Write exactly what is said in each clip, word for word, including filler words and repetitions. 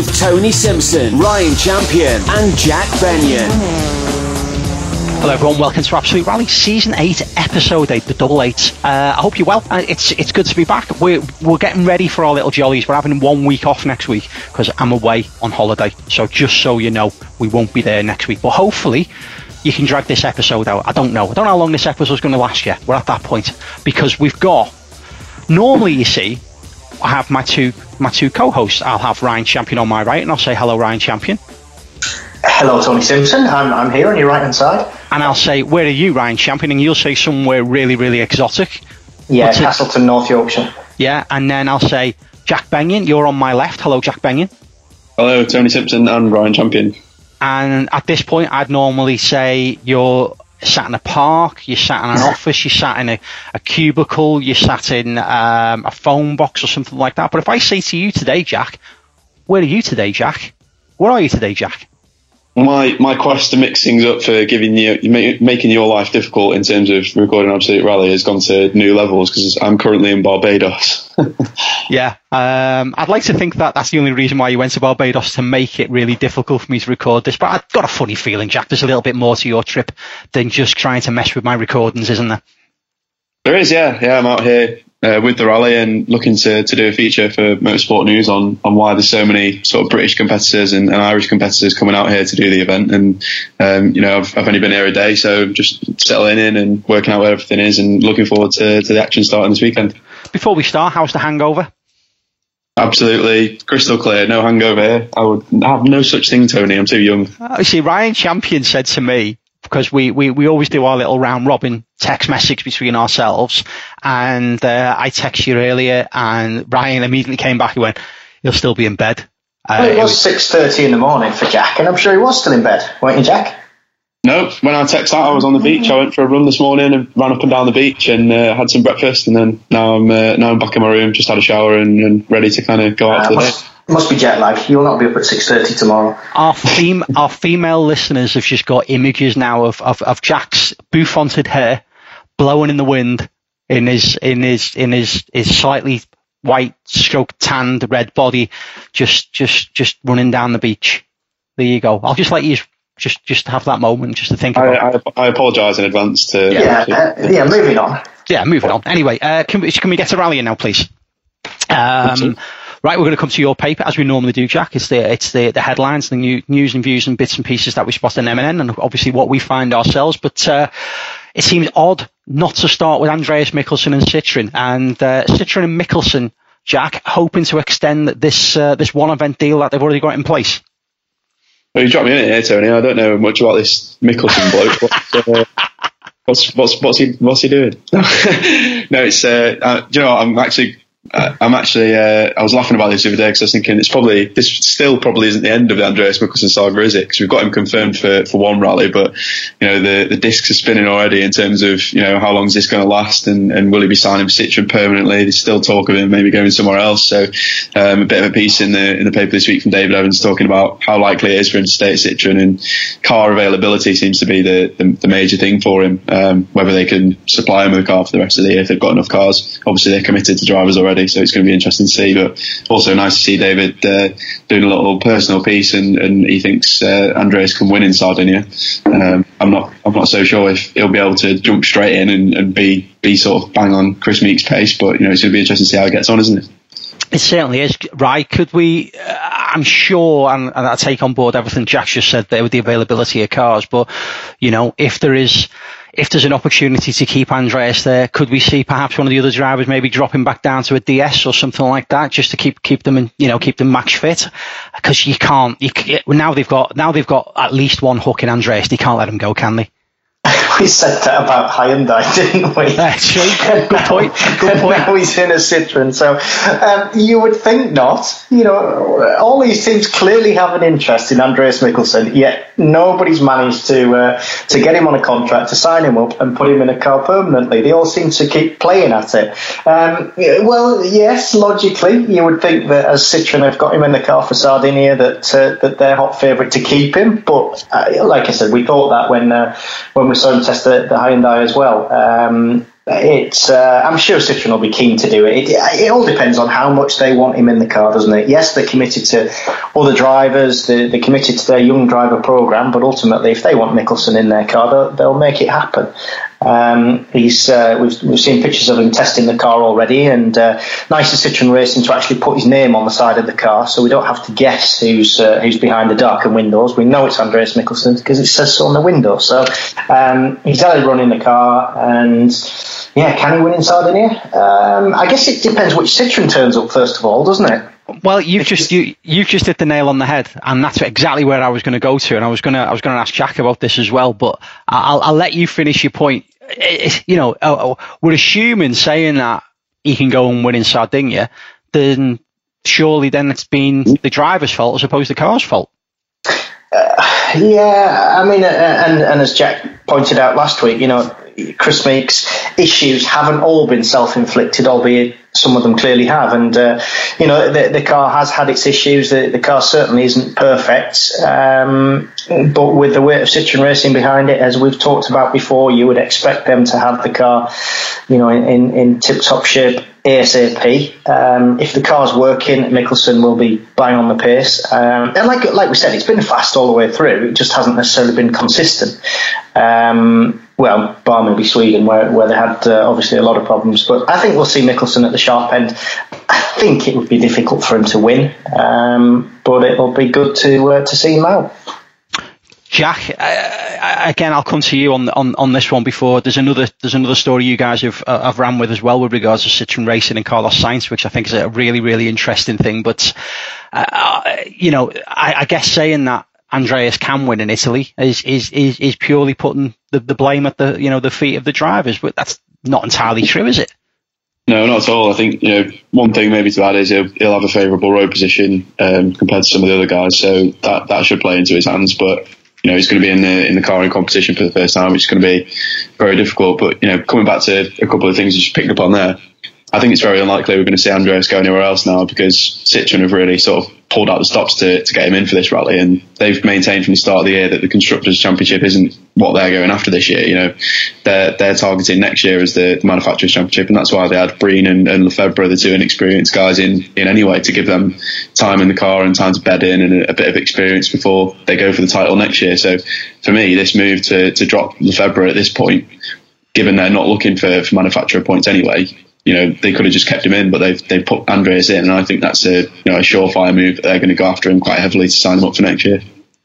with Tony Simpson, Ryan Champion and Jack Benyon. Hello everyone, welcome to Absolute Rally Season eight, Episode eight, the double eight. Uh, I hope you're well. Uh, it's it's good to be back. We're, we're getting ready for our little jollies. We're having one week off next week because I'm away on holiday. So just so you know, we won't be there next week. But hopefully you can drag this episode out. I don't know. I don't know how long this episode's going to last yet. We're at that point. Because we've got... Normally, you see, I have my two my two co-hosts. I'll have Ryan Champion on my right, and I'll say, hello, Ryan Champion. Hello, Tony Simpson. I'm, I'm here on your right-hand side. And I'll say, where are you, Ryan Champion? And you'll say somewhere really, really exotic. Yeah, What's Castleton, it? North Yorkshire. Yeah, and then I'll say, Jack Benyon, you're on my left. Hello, Jack Benyon. Hello, Tony Simpson and Ryan Champion. And at this point, I'd normally say you're sat in a park, you're sat in an office, you're sat in a, a cubicle, you're sat in um, a phone box or something like that. But if I say to you today, Jack, where are you today, Jack? Where are you today, Jack? My my quest to mix things up for giving you making your life difficult in terms of recording Absolute Rally has gone to new levels because I'm currently in Barbados. Yeah, um, I'd like to think that that's the only reason why you went to Barbados, to make it really difficult for me to record this. But I've got a funny feeling, Jack, there's a little bit more to your trip than just trying to mess with my recordings, isn't there? There is, yeah. Yeah, I'm out here uh, with the rally and looking to, to do a feature for Motorsport News on, on why there's so many sort of British competitors and, and Irish competitors coming out here to do the event. And, um, you know, I've, I've only been here a day, so I'm just settling in and working out where everything is and looking forward to, to the action starting this weekend. Before we start, how's the hangover? Absolutely crystal clear, no hangover here. I would have no such thing, Tony. I'm too young. Uh, see, Ryan Champion said to me, because we, we, we always do our little round robin text message between ourselves, and uh, I texted you earlier, and Ryan immediately came back and went, "He'll still be in bed." Uh, well, it was six thirty in the morning for Jack, and I'm sure he was still in bed, weren't you, Jack? No, when I texted out, I was on the beach. I went for a run this morning and ran up and down the beach and uh, had some breakfast, and then now I'm uh, now I'm back in my room, just had a shower and, and ready to kind of go out uh, to the must, day. Must be jet lag. You'll not be up at six thirty tomorrow. Our fem- our female listeners have just got images now of, of, of Jack's bouffanted hair blowing in the wind in his in his in his, his slightly white stroke tanned red body, just just just running down the beach. There you go. I'll just let you just just have that moment just to think about. I, I, I apologise in advance to. Yeah, yeah, uh, yeah. Moving on. Yeah, moving on. Anyway, uh, can we can we get to rallying now, please? Um. Right, we're going to come to your paper as we normally do, Jack. It's the it's the, the headlines, the new, news and views and bits and pieces that we spot in M and N, and obviously what we find ourselves. But uh, it seems odd not to start with Andreas Mikkelsen and Citroën. And uh, Citroën and Mikkelsen, Jack, hoping to extend this uh, this one event deal that they've already got in place. Well, you dropped me in it here, Tony. I don't know much about this Mikkelsen bloke. What's, uh, what's what's what's he what's he doing? No, it's uh, uh, do you know what? I'm actually. Uh, I'm actually, uh, I was laughing about this the other day because I was thinking it's probably, this still probably isn't the end of the Andreas Mikkelsen saga, is it? Because we've got him confirmed for, for one rally, but, you know, the, the discs are spinning already in terms of, you know, how long is this going to last and, and will he be signing for Citroën permanently? There's still talk of him maybe going somewhere else. So, um, a bit of a piece in the, in the paper this week from David Evans talking about how likely it is for him to stay at Citroën, and car availability seems to be the, the, the major thing for him. Um, whether they can supply him with a car for the rest of the year if they've got enough cars. Obviously they're committed to drivers already, so it's going to be interesting to see, but also nice to see David uh, doing a little personal piece, and, and he thinks uh, Andreas can win in Sardinia. Um, I'm not I'm not so sure if he'll be able to jump straight in and, and be be sort of bang on Chris Meek's pace, but you know it's going to be interesting to see how it gets on, isn't it? It certainly is, right? Could we? Uh, I'm sure, and, and I take on board everything Jack just said there with the availability of cars. But you know, if there is, if there's an opportunity to keep Andreas there, could we see perhaps one of the other drivers maybe dropping back down to a D S or something like that, just to keep keep them in, you know, keep them match fit? Because you can't. You, now they've got now they've got at least one hook in Andreas. They can't let him go, can they? We said that about Hyundai, didn't we? That's true. Good point. Good point. Now he's in a Citroën, so um, you would think not. You know, all these teams clearly have an interest in Andreas Mikkelsen, yet nobody's managed to uh, to get him on a contract, to sign him up and put him in a car permanently. They all seem to keep playing at it. Um, well, yes, logically, you would think that as Citroën have got him in the car for Sardinia, that uh, that they're hot favourite to keep him. But uh, like I said, we thought that when uh, when we saw him test the, the Hyundai as well. Um, it's. Uh, I'm sure Citroen will be keen to do it. it. It all depends on how much they want him in the car, doesn't it? Yes, they're committed to other drivers. They're, they're committed to their young driver program. But ultimately, if they want Mickelson in their car, they'll, they'll make it happen. Um, he's uh, we've we've seen pictures of him testing the car already, and uh, nice of Citroen Racing to actually put his name on the side of the car, so we don't have to guess who's uh, who's behind the darkened windows. We know it's Andreas Mikkelsen because it says so on the window. So um, he's had a run in the car, and yeah, can he win in Sardinia? Um, I guess it depends which Citroen turns up first of all, doesn't it? Well, you've just you you've just hit the nail on the head, and that's exactly where I was going to go to, and I was going to I was going to ask Jack about this as well, but I'll I'll let you finish your point. It, you know, uh, we're assuming saying that he can go and win in Sardinia, then surely then it's been the driver's fault as opposed to the car's fault. Uh, yeah, I mean, uh, and and as Jack pointed out last week, you know, Chris Meek's issues haven't all been self-inflicted, albeit some of them clearly have. And, uh, you know, the, the car has had its issues. The, the car certainly isn't perfect. Um, but with the weight of Citroen Racing behind it, as we've talked about before, you would expect them to have the car, you know, in, in, in tip-top shape ASAP. Um, if the car's working, Mikkelsen will be bang on the pace. Um, and like like we said, it's been fast all the way through. It just hasn't necessarily been consistent. Um, well, bar maybe Sweden, where, where they had uh, obviously a lot of problems. But I think we'll see Mikkelsen at the sharp end. I think it would be difficult for him to win, um, but it'll be good to uh, to see him out. Jack, uh, again, I'll come to you on, on on this one before. There's another there's another story you guys have uh, have ran with as well with regards to Citroen Racing and Carlos Sainz, which I think is a really really interesting thing. But uh, you know, I, I guess saying that Andreas can win in Italy is is is, is purely putting the, the blame at the you know the feet of the drivers, but that's not entirely true, is it? No, not at all. I think, you know, one thing maybe to add is he'll, he'll have a favourable road position um, compared to some of the other guys, so that that should play into his hands. But you know, he's going to be in the in the car in competition for the first time, which is going to be very difficult. But you know, coming back to a couple of things you just picked up on there, I think it's very unlikely we're going to see Andreas go anywhere else now, because Citroen have really sort of pulled out the stops to, to get him in for this rally, and they've maintained from the start of the year that the Constructors' Championship isn't what they're going after this year. You know, they're they're targeting next year as the, the Manufacturers' Championship, and that's why they had Breen and, and Lefebvre, the two inexperienced guys, in in anyway, to give them time in the car and time to bed in and a, a bit of experience before they go for the title next year. So for me, this move to to drop Lefebvre at this point, given they're not looking for, for manufacturer points anyway, you know, they could have just kept him in, but they've they've put Andreas in, and I think that's a you know a surefire move that they're going to go after him quite heavily to sign him up for next year.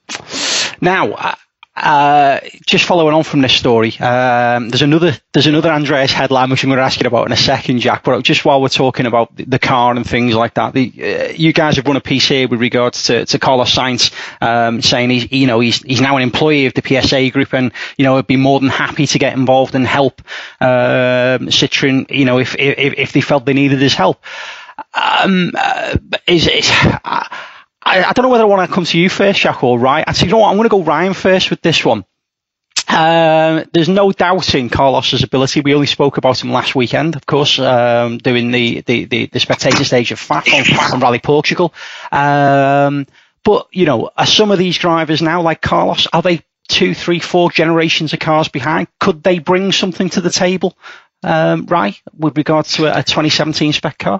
Now, uh, just following on from this story, um, there's another there's another Andreas headline which I'm going to ask you about in a second, Jack. But just while we're talking about the, the car and things like that, the, uh, you guys have run a piece here with regards to, to Carlos Sainz, um, saying he's you know he's he's now an employee of the P S A group, and you know would be more than happy to get involved and help um, Citroen, you know if, if if they felt they needed his help. Um, uh, is is uh, I, I don't know whether I want to come to you first, Jack, or Ryan. Actually, you know what? I'm going to go Ryan first with this one. Um, there's no doubting Carlos's ability. We only spoke about him last weekend, of course, um, doing the, the, the, the spectator stage of F A F on, on Rally Portugal. Um, but, you know, are some of these drivers now, like Carlos, are they two, three, four generations of cars behind? Could they bring something to the table, um, Ryan, with regards to a, a twenty seventeen spec car?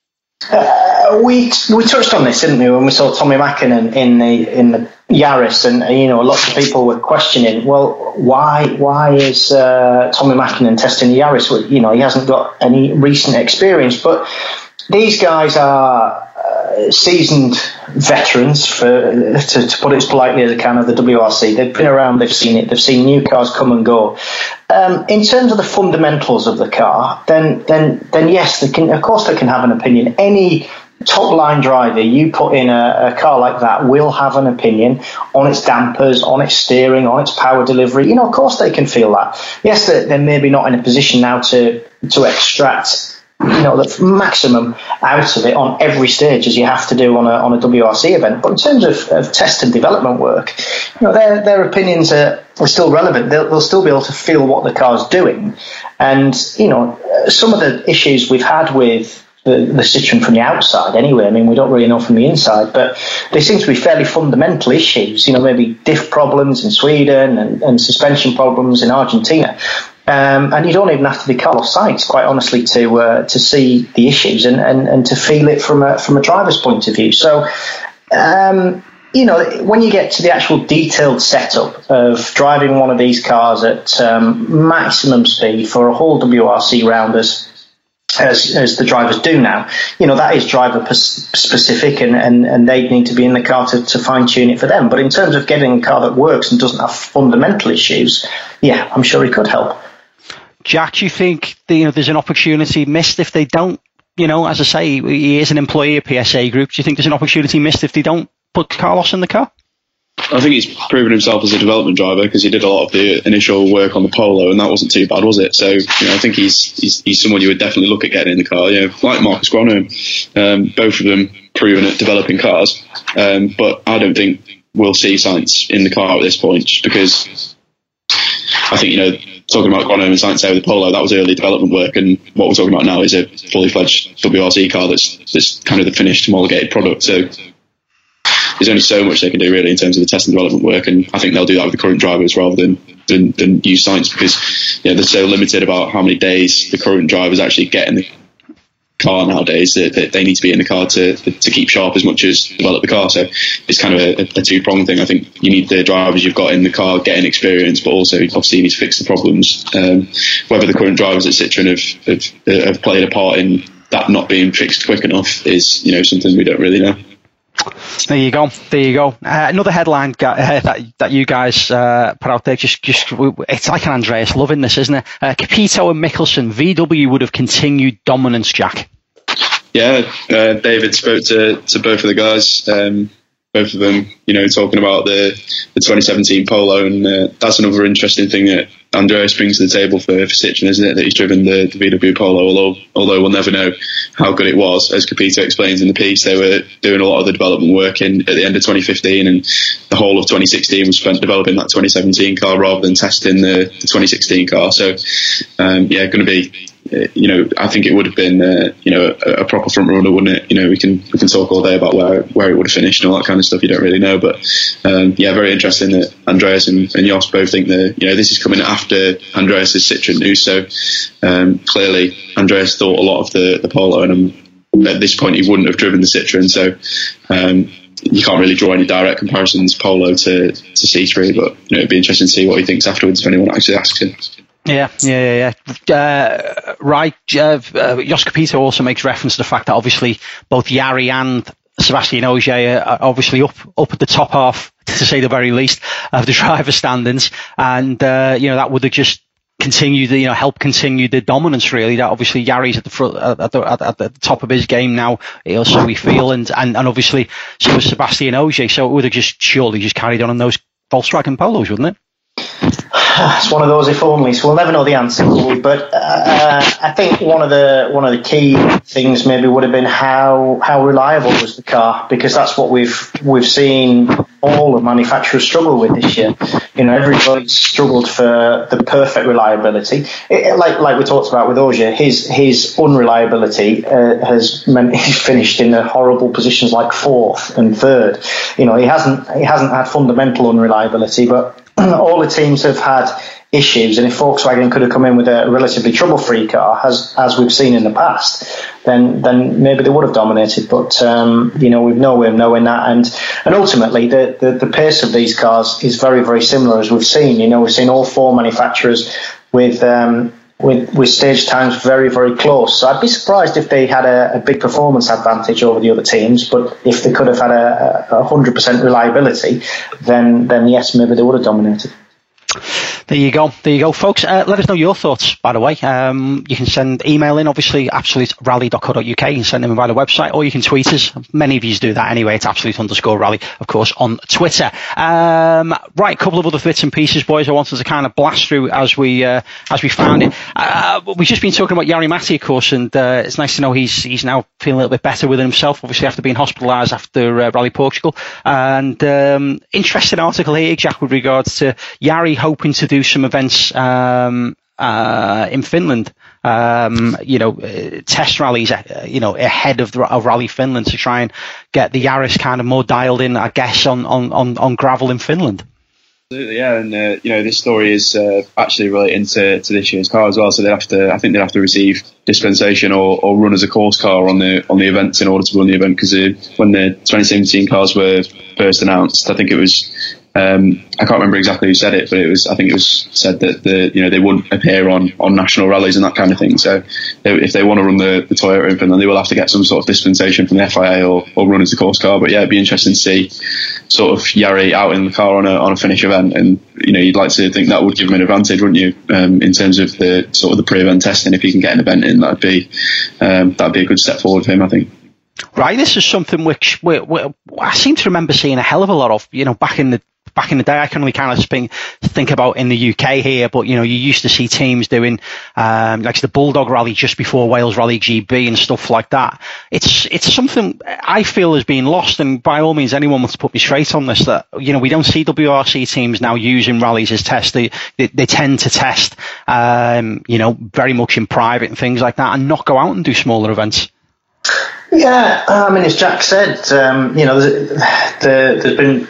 Uh, we we touched on this, didn't we, when we saw Tommy Mäkinen in the in the Yaris, and you know lots of people were questioning, well, why why is uh, Tommy Mäkinen testing the Yaris? Well, you know, he hasn't got any recent experience, but these guys are uh, seasoned veterans, for to, to put it as politely as I can, of the W R C. They've been around, they've seen it, they've seen new cars come and go. Um, in terms of the fundamentals of the car, then then then yes, they can. Of course, they can have an opinion. Any top line driver you put in a, a car like that will have an opinion on its dampers, on its steering, on its power delivery. You know, of course, they can feel that. Yes, they're, they're maybe not in a position now to to extract, you know, the maximum out of it on every stage as you have to do on a on a W R C event. But in terms of, of test and development work, you know, their their opinions are, are still relevant. They'll, they'll still be able to feel what the car's doing. And, you know, some of the issues we've had with the, the Citroen from the outside anyway, I mean, we don't really know from the inside, but they seem to be fairly fundamental issues, you know, maybe diff problems in Sweden and, and suspension problems in Argentina. Um, and you don't even have to be Carlos Sainz, quite honestly, to uh, to see the issues and, and, and to feel it from a from a driver's point of view. So, um, you know, when you get to the actual detailed setup of driving one of these cars at um, maximum speed for a whole W R C round as, as as the drivers do now, you know, that is driver specific, and, and, and they need to be in the car to, to fine tune it for them. But in terms of getting a car that works and doesn't have fundamental issues, yeah, I'm sure it could help. Jack, do you think the, you know, there's an opportunity missed if they don't, you know, as I say, he is an employee of P S A Group. Do you think there's an opportunity missed if they don't put Carlos in the car? I think he's proven himself as a development driver because he did a lot of the initial work on the Polo, and that wasn't too bad, was it? So, you know, I think he's he's, he's someone you would definitely look at getting in the car. You know, like Marcus Gronholm, um, both of them proven at developing cars. Um, but I don't think we'll see Sainz in the car at this point, just because I think, you know, talking about Gronholm and Sainz there with the Polo, that was early development work, and what we're talking about now is a fully fledged W R C car that's that's kind of the finished homologated product. So there's only so much they can do really in terms of the test and development work, and I think they'll do that with the current drivers rather than than, than use Sainz, because, you know, they're so limited about how many days the current drivers actually get in the car nowadays that, that they need to be in the car to to keep sharp as much as develop the car. So it's kind of a, a two-pronged thing. I think you need the drivers you've got in the car getting experience, but also obviously you need to fix the problems. Um, whether the current drivers at Citroën have, have have played a part in that not being fixed quick enough is, you know, something we don't really know. There you go. There you go. Uh, another headline uh, that that you guys uh, put out there. Just, just it's like an Andreas loving this, isn't it? Uh, Capito and Mickelson. V W would have continued dominance, Jack. Yeah, uh, David spoke to, to both of the guys. Um, both of them, you know, talking about the, the twenty seventeen Polo, and uh, that's another interesting thing that Andreas brings to the table for, for Citroën, isn't it? That he's driven the, the V W Polo, although although we'll never know how good it was. As Capito explains in the piece, they were doing a lot of the development work in at the end of twenty fifteen, and the whole of twenty sixteen was spent developing that twenty seventeen car rather than testing the, the twenty sixteen car. So, um, yeah, going to be. You know, I think it would have been, uh, you know, a, a proper front runner, wouldn't it? You know, we can we can talk all day about where where it would have finished and all that kind of stuff. You don't really know, but um, yeah, very interesting that Andreas and, and Jos both think that, you know, this is coming after Andreas's Citroën news. So um, clearly, Andreas thought a lot of the the Polo, and um, at this point, he wouldn't have driven the Citroën. So um, you can't really draw any direct comparisons Polo to to C three, but, you know, it'd be interesting to see what he thinks afterwards if anyone actually asks him. Yeah, yeah, yeah. yeah. Uh, right. Uh, uh, Jos Capito also makes reference to the fact that obviously both Jari and Sebastian Ogier are obviously up up at the top half, to say the very least, of the driver standings, and uh, you know, that would have just continued, you know, help continue the dominance. Really, that obviously Jari's at the front, at the, at, at the top of his game now, so we feel, and, and and obviously so was Sebastian Ogier. So it would have just surely just carried on in those Volkswagen Polos, wouldn't it? It's one of those if onlys. We'll never know the answer, will we? But uh, I think one of the one of the key things maybe would have been how how reliable was the car, because that's what we've we've seen all the manufacturers struggle with this year. You know, everybody's struggled for the perfect reliability. It, like like we talked about with Ogier, his his unreliability uh, has meant he's finished in the horrible positions like fourth and third. You know, he hasn't he hasn't had fundamental unreliability, but all the teams have had issues, and if Volkswagen could have come in with a relatively trouble-free car, as as we've seen in the past, then then maybe they would have dominated. But um, you know, we've no way of knowing that, and and ultimately the, the the pace of these cars is very very similar, as we've seen. You know, we've seen all four manufacturers with um, with with stage times very very close. So I'd be surprised if they had a, a big performance advantage over the other teams. But if they could have had a, a one hundred percent reliability, then then yes, maybe they would have dominated. There you go. There you go, folks. Uh, let us know your thoughts, by the way. Um, you can send email in, obviously, absolute rally dot co dot uk. You can send them in by the website, or you can tweet us. Many of you do that anyway. It's absolute underscore rally, of course, on Twitter. Um, right, a couple of other bits and pieces, boys, I wanted to kind of blast through as we uh, as we found it. Uh, we've just been talking about Jari Matti, of course, and uh, it's nice to know he's he's now feeling a little bit better within himself, obviously, after being hospitalised after uh, Rally Portugal. And um, interesting article here, Jack, with regards to Jari hoping to do some events um, uh, in Finland, um, you know, uh, test rallies, uh, you know, ahead of, the, of Rally Finland, to try and get the Yaris kind of more dialed in, I guess, on, on, on, on gravel in Finland. Absolutely, yeah, and uh, you know this story is uh, actually relating to, to this year's car as well. So they have to, I think they have to receive dispensation or, or run as a course car on the on the events in order to run the event. Because uh, when the twenty seventeen cars were first announced, I think it was um, I can't remember exactly who said it, but it was I think it was said that the you know they wouldn't appear on, on national rallies and that kind of thing. So they, if they want to run the, the Toyota Open, then they will have to get some sort of dispensation from the F I A or, or run as a course car. But yeah, it'd be interesting to see sort of Jari out in the car on a on a finish event, and you know you'd like to think that would give him an advantage, wouldn't you? Um, in terms of the sort of the pre-event testing, if he can get an event in, that'd be um, that'd be a good step forward for him, I think. Right, this is something which we, we, I seem to remember seeing a hell of a lot of. You know, back in the back in the day, I can only kind of think, think about in the U K here, but you know, you used to see teams doing um, like the Bulldog Rally just before Wales Rally G B and stuff like that. It's it's something I feel has been lost, and by all means, anyone wants to put me straight on this. That you know, we don't see W R C teams now using rallies as tests. They they, they tend to test, um, you know, very much in private and things like that, and not go out and do smaller events. Yeah, I mean, as Jack said, um, you know, there's, there, there's been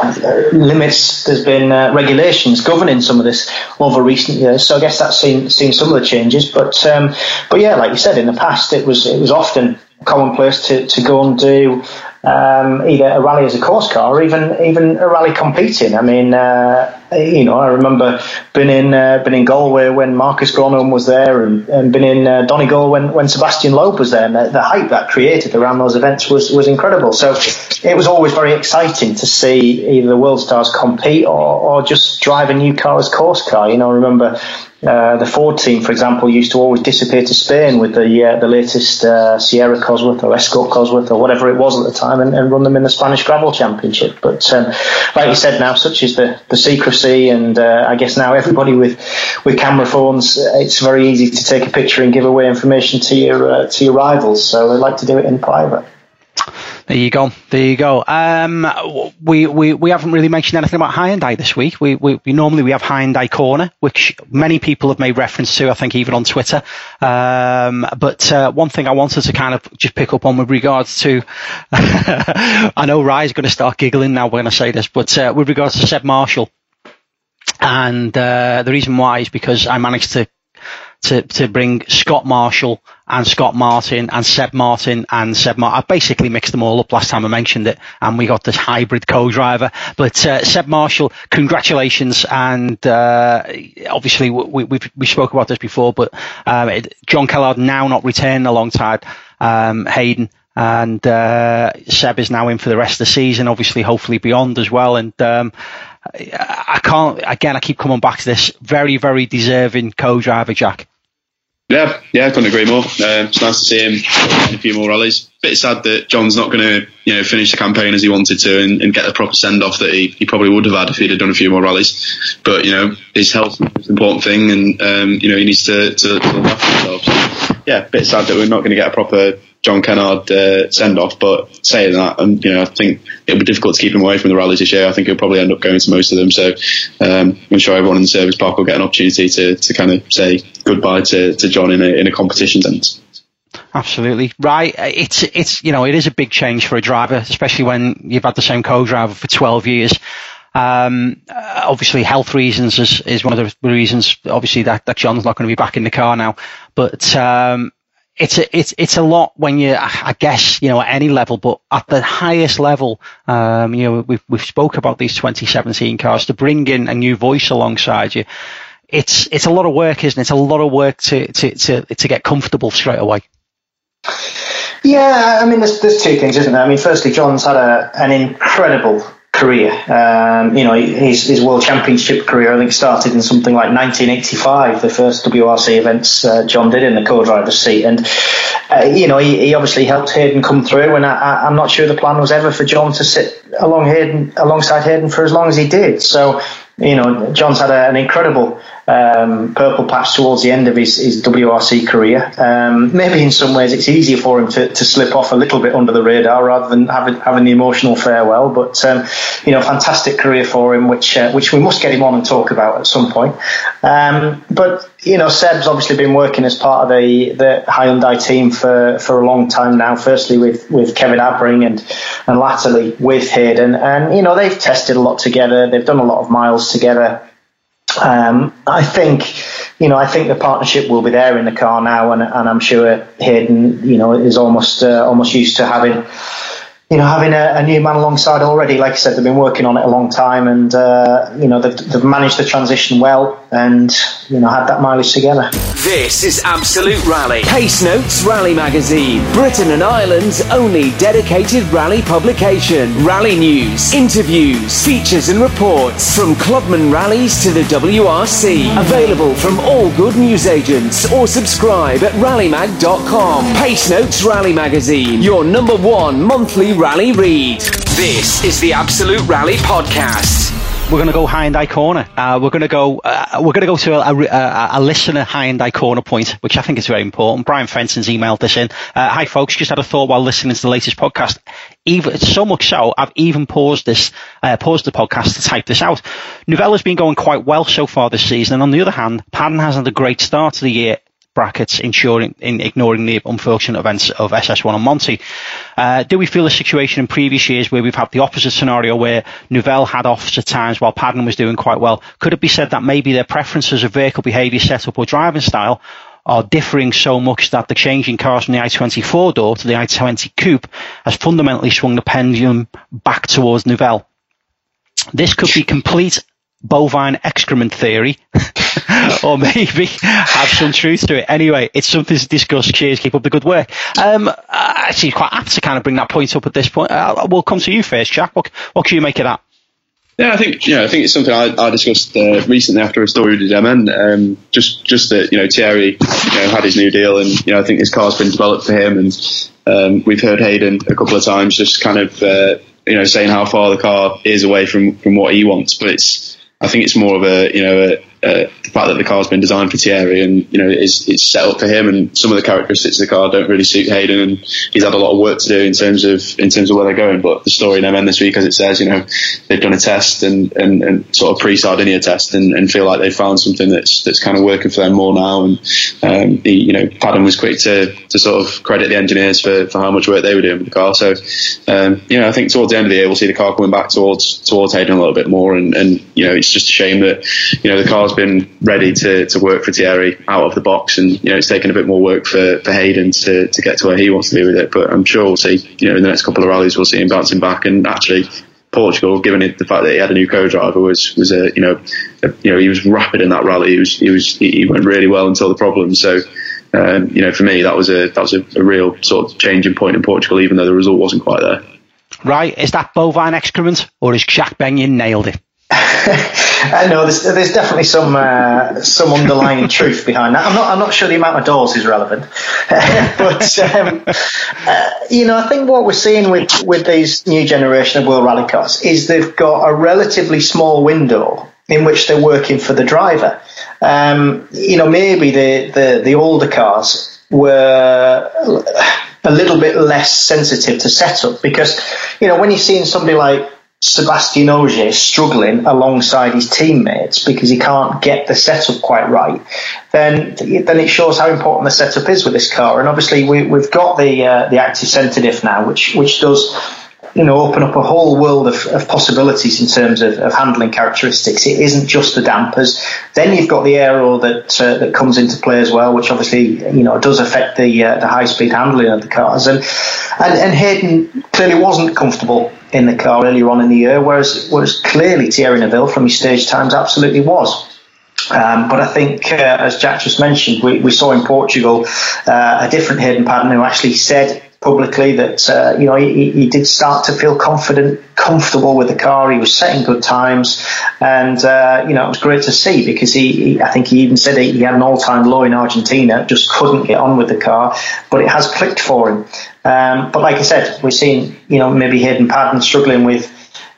limits, there's been uh, regulations governing some of this over recent years. So I guess that's seen seen some of the changes. But um, but yeah, like you said, in the past, it was it was often commonplace to, to go and do um, either a rally as a course car or even even a rally competing. I mean, uh, you know, I remember been in uh, been in Galway when Marcus Gronholm was there, and, and been in uh, Donegal when, when Sebastian Loeb was there. And the, the hype that created around those events was was incredible. So it was always very exciting to see either the World Stars compete or, or just drive a new car as course car. You know, I remember Uh, the Ford team, for example, used to always disappear to Spain with the uh, the latest uh, Sierra Cosworth or Escort Cosworth or whatever it was at the time, and, and run them in the Spanish Gravel Championship. But um, like you said, now such is the, the secrecy, and uh, I guess now everybody with with camera phones, it's very easy to take a picture and give away information to your uh, to your rivals. So they like to do it in private. There you go. There you go. Um, we, we, we haven't really mentioned anything about Hyundai this week. We, we, we normally we have Hyundai Corner, which many people have made reference to, I think even on Twitter. Um, but uh, one thing I wanted to kind of just pick up on with regards to, I know Rye's going to start giggling now when I say this, but uh, with regards to Seb Marshall. And uh, the reason why is because I managed to to to bring Scott Marshall and Scott Martin and Seb Martin and Seb Martin. I basically mixed them all up last time I mentioned it, and we got this hybrid co-driver. But uh, Seb Marshall, congratulations, and uh, obviously we we we spoke about this before, but um, it, John Kellard now not returning alongside um, Hayden. And uh, Seb is now in for the rest of the season, obviously, hopefully beyond as well. And um, I can't, again, I keep coming back to this, very, very deserving co-driver, Jack. Yeah, yeah, I couldn't agree more. Um, it's nice to see him in a few more rallies. Bit sad that John's not going to, you know, finish the campaign as he wanted to and, and get the proper send-off that he, he probably would have had if he'd have done a few more rallies. But, you know, his health is the most important thing, and, um, you know, he needs to, to, to look after himself. So, yeah, a bit sad that we're not going to get a proper John Kennard uh, send-off, but saying that, um, you know, I think it'll be difficult to keep him away from the rallies this year. I think he'll probably end up going to most of them. So um, I'm sure everyone in the service park will get an opportunity to, to kind of say goodbye to, to John in a, in a competition sense. Absolutely right. It's it's you know it is a big change for a driver, especially when you've had the same co-driver for twelve years. Um, obviously, health reasons is, is one of the reasons. Obviously, that, that John's not going to be back in the car now, but. Um, It's a, it's, it's a lot when you, I guess, you know, at any level, but at the highest level, um, you know, we've, we've spoke about these twenty seventeen cars, to bring in a new voice alongside you. It's, it's a lot of work, isn't it? It's a lot of work to, to, to, to get comfortable straight away. Yeah, I mean, there's, there's two things, isn't there? I mean, firstly, John's had a, an incredible career. Um, you know, his, his World Championship career, I think, started in something like nineteen eighty-five, the first W R C events uh, John did in the co-driver's seat. And, uh, you know, he, he obviously helped Hayden come through, and I, I'm not sure the plan was ever for John to sit along Hayden, alongside Hayden for as long as he did. So, you know, John's had a, an incredible um, purple patch towards the end of his, his W R C career. Um, maybe in some ways it's easier for him to, to slip off a little bit under the radar rather than having, having the emotional farewell. But um, you know, fantastic career for him, which uh, which we must get him on and talk about at some point. Um, but you know, Seb's obviously been working as part of the, the Hyundai team for, for a long time now. Firstly with, with Kevin Abring and and latterly with Hayden, and you know, they've tested a lot together. They've done a lot of miles together. Um, I think, you know, I think the partnership will be there in the car now, and, and I'm sure Hayden, you know, is almost uh, almost used to having, you know, having a, a new man alongside already. Like I said, they've been working on it a long time, and uh, you know, they've, they've managed the transition well, and you know, had that mileage together. This is Absolute Rally. Pace Notes Rally Magazine, Britain and Ireland's only dedicated rally publication. Rally news, interviews, features and reports from clubman rallies to the W R C. Available from all good newsagents, or subscribe at rallymag dot com. Pace Notes Rally Magazine, your number one monthly rally read. This is the Absolute Rally Podcast. We're going to go Hyundai Corner. Uh, we're going to go. Uh, we're going to go to a, a, a listener Hyundai Corner point, which I think is very important. Brian Fenton's emailed this in. Uh, Hi folks, just had a thought while listening to the latest podcast. Even so much so, I've even paused this, uh, paused the podcast to type this out. Novella's been going quite well so far this season, and on the other hand, Padden has had a great start to the year. Brackets, ensuring in ignoring the unfortunate events of S S one and Monty. Uh, do we feel a situation in previous years where we've had the opposite scenario where Novella had offs at times while Padden was doing quite well? Could it be said that maybe their preferences of vehicle behaviour, setup or driving style are differing so much that the change in cars from the I twenty-four door to the I twenty Coupe has fundamentally swung the pendulum back towards Novella? This could be complete bovine excrement theory, or maybe have some truth to it. Anyway, it's something to discuss. Cheers, keep up the good work. Um, actually, quite apt to kind of bring that point up at this point. Uh, we'll come to you first, Jack. What, what can you make of that? Yeah, I think you know, I think it's something I, I discussed uh, recently after a story with M N. Um, just, just that you know, Thierry, you know, had his new deal, and you know, I think his car's been developed for him, and um, we've heard Hayden a couple of times just kind of uh, you know, saying how far the car is away from from what he wants, but it's. I think it's more of a, you know, a, a, the fact that the car's been designed for Thierry, and you know, it's, it's set up for him, and some of the characteristics of the car don't really suit Hayden, and he's had a lot of work to do in terms of in terms of where they're going. But the story in M N this week, as it says, you know, they've done a test and, and, and sort of pre-Sardinia test, and, and feel like they've found something that's that's kind of working for them more now. And um, he, you know, Padden was quick to to sort of credit the engineers for, for how much work they were doing with the car. So um, you know, I think towards the end of the year we'll see the car coming back towards towards Hayden a little bit more, and, and you know, it's just a shame that you know the car's been ready to, to work for Thierry out of the box, and you know, it's taken a bit more work for, for Hayden to, to get to where he wants to be with it. But I'm sure we'll see, you know, in the next couple of rallies we'll see him bouncing back. And actually Portugal, given it the fact that he had a new co-driver, was was a you know a, you know he was rapid in that rally. He was he was he went really well until the problems. So um, you know, for me that was a that was a, a real sort of changing point in Portugal, even though the result wasn't quite there. Right, is that bovine excrement, or has Jack Benyon nailed it? I know there's, there's definitely some uh, some underlying truth behind that. I'm not I'm not sure the amount of doors is relevant, but um, uh, you know, I think what we're seeing with with these new generation of World Rally cars is they've got a relatively small window in which they're working for the driver. Um, you know, maybe the, the the older cars were a little bit less sensitive to setup, because you know, when you're seeing somebody like Sébastien Ogier struggling alongside his teammates because he can't get the setup quite right, then then it shows how important the setup is with this car. And obviously we, we've got the uh, the active centre diff now, which which does, you know, open up a whole world of, of possibilities in terms of, of handling characteristics. It isn't just the dampers. Then you've got the aero that uh, that comes into play as well, which obviously, you know, does affect the uh, the high speed handling of the cars. And, and and Hayden clearly wasn't comfortable in the car earlier on in the year, whereas whereas clearly Thierry Neuville from his stage times absolutely was. Um, but I think, uh, as Jack just mentioned, we, we saw in Portugal uh, a different Hayden Padden who actually said publicly that uh, you know he, he did start to feel confident, comfortable with the car. He was setting good times, and uh, you know, it was great to see, because he, he I think he even said he, he had an all-time low in Argentina, just couldn't get on with the car, but it has clicked for him. Um, but like I said, we're seeing, you know, maybe Hayden Padden struggling with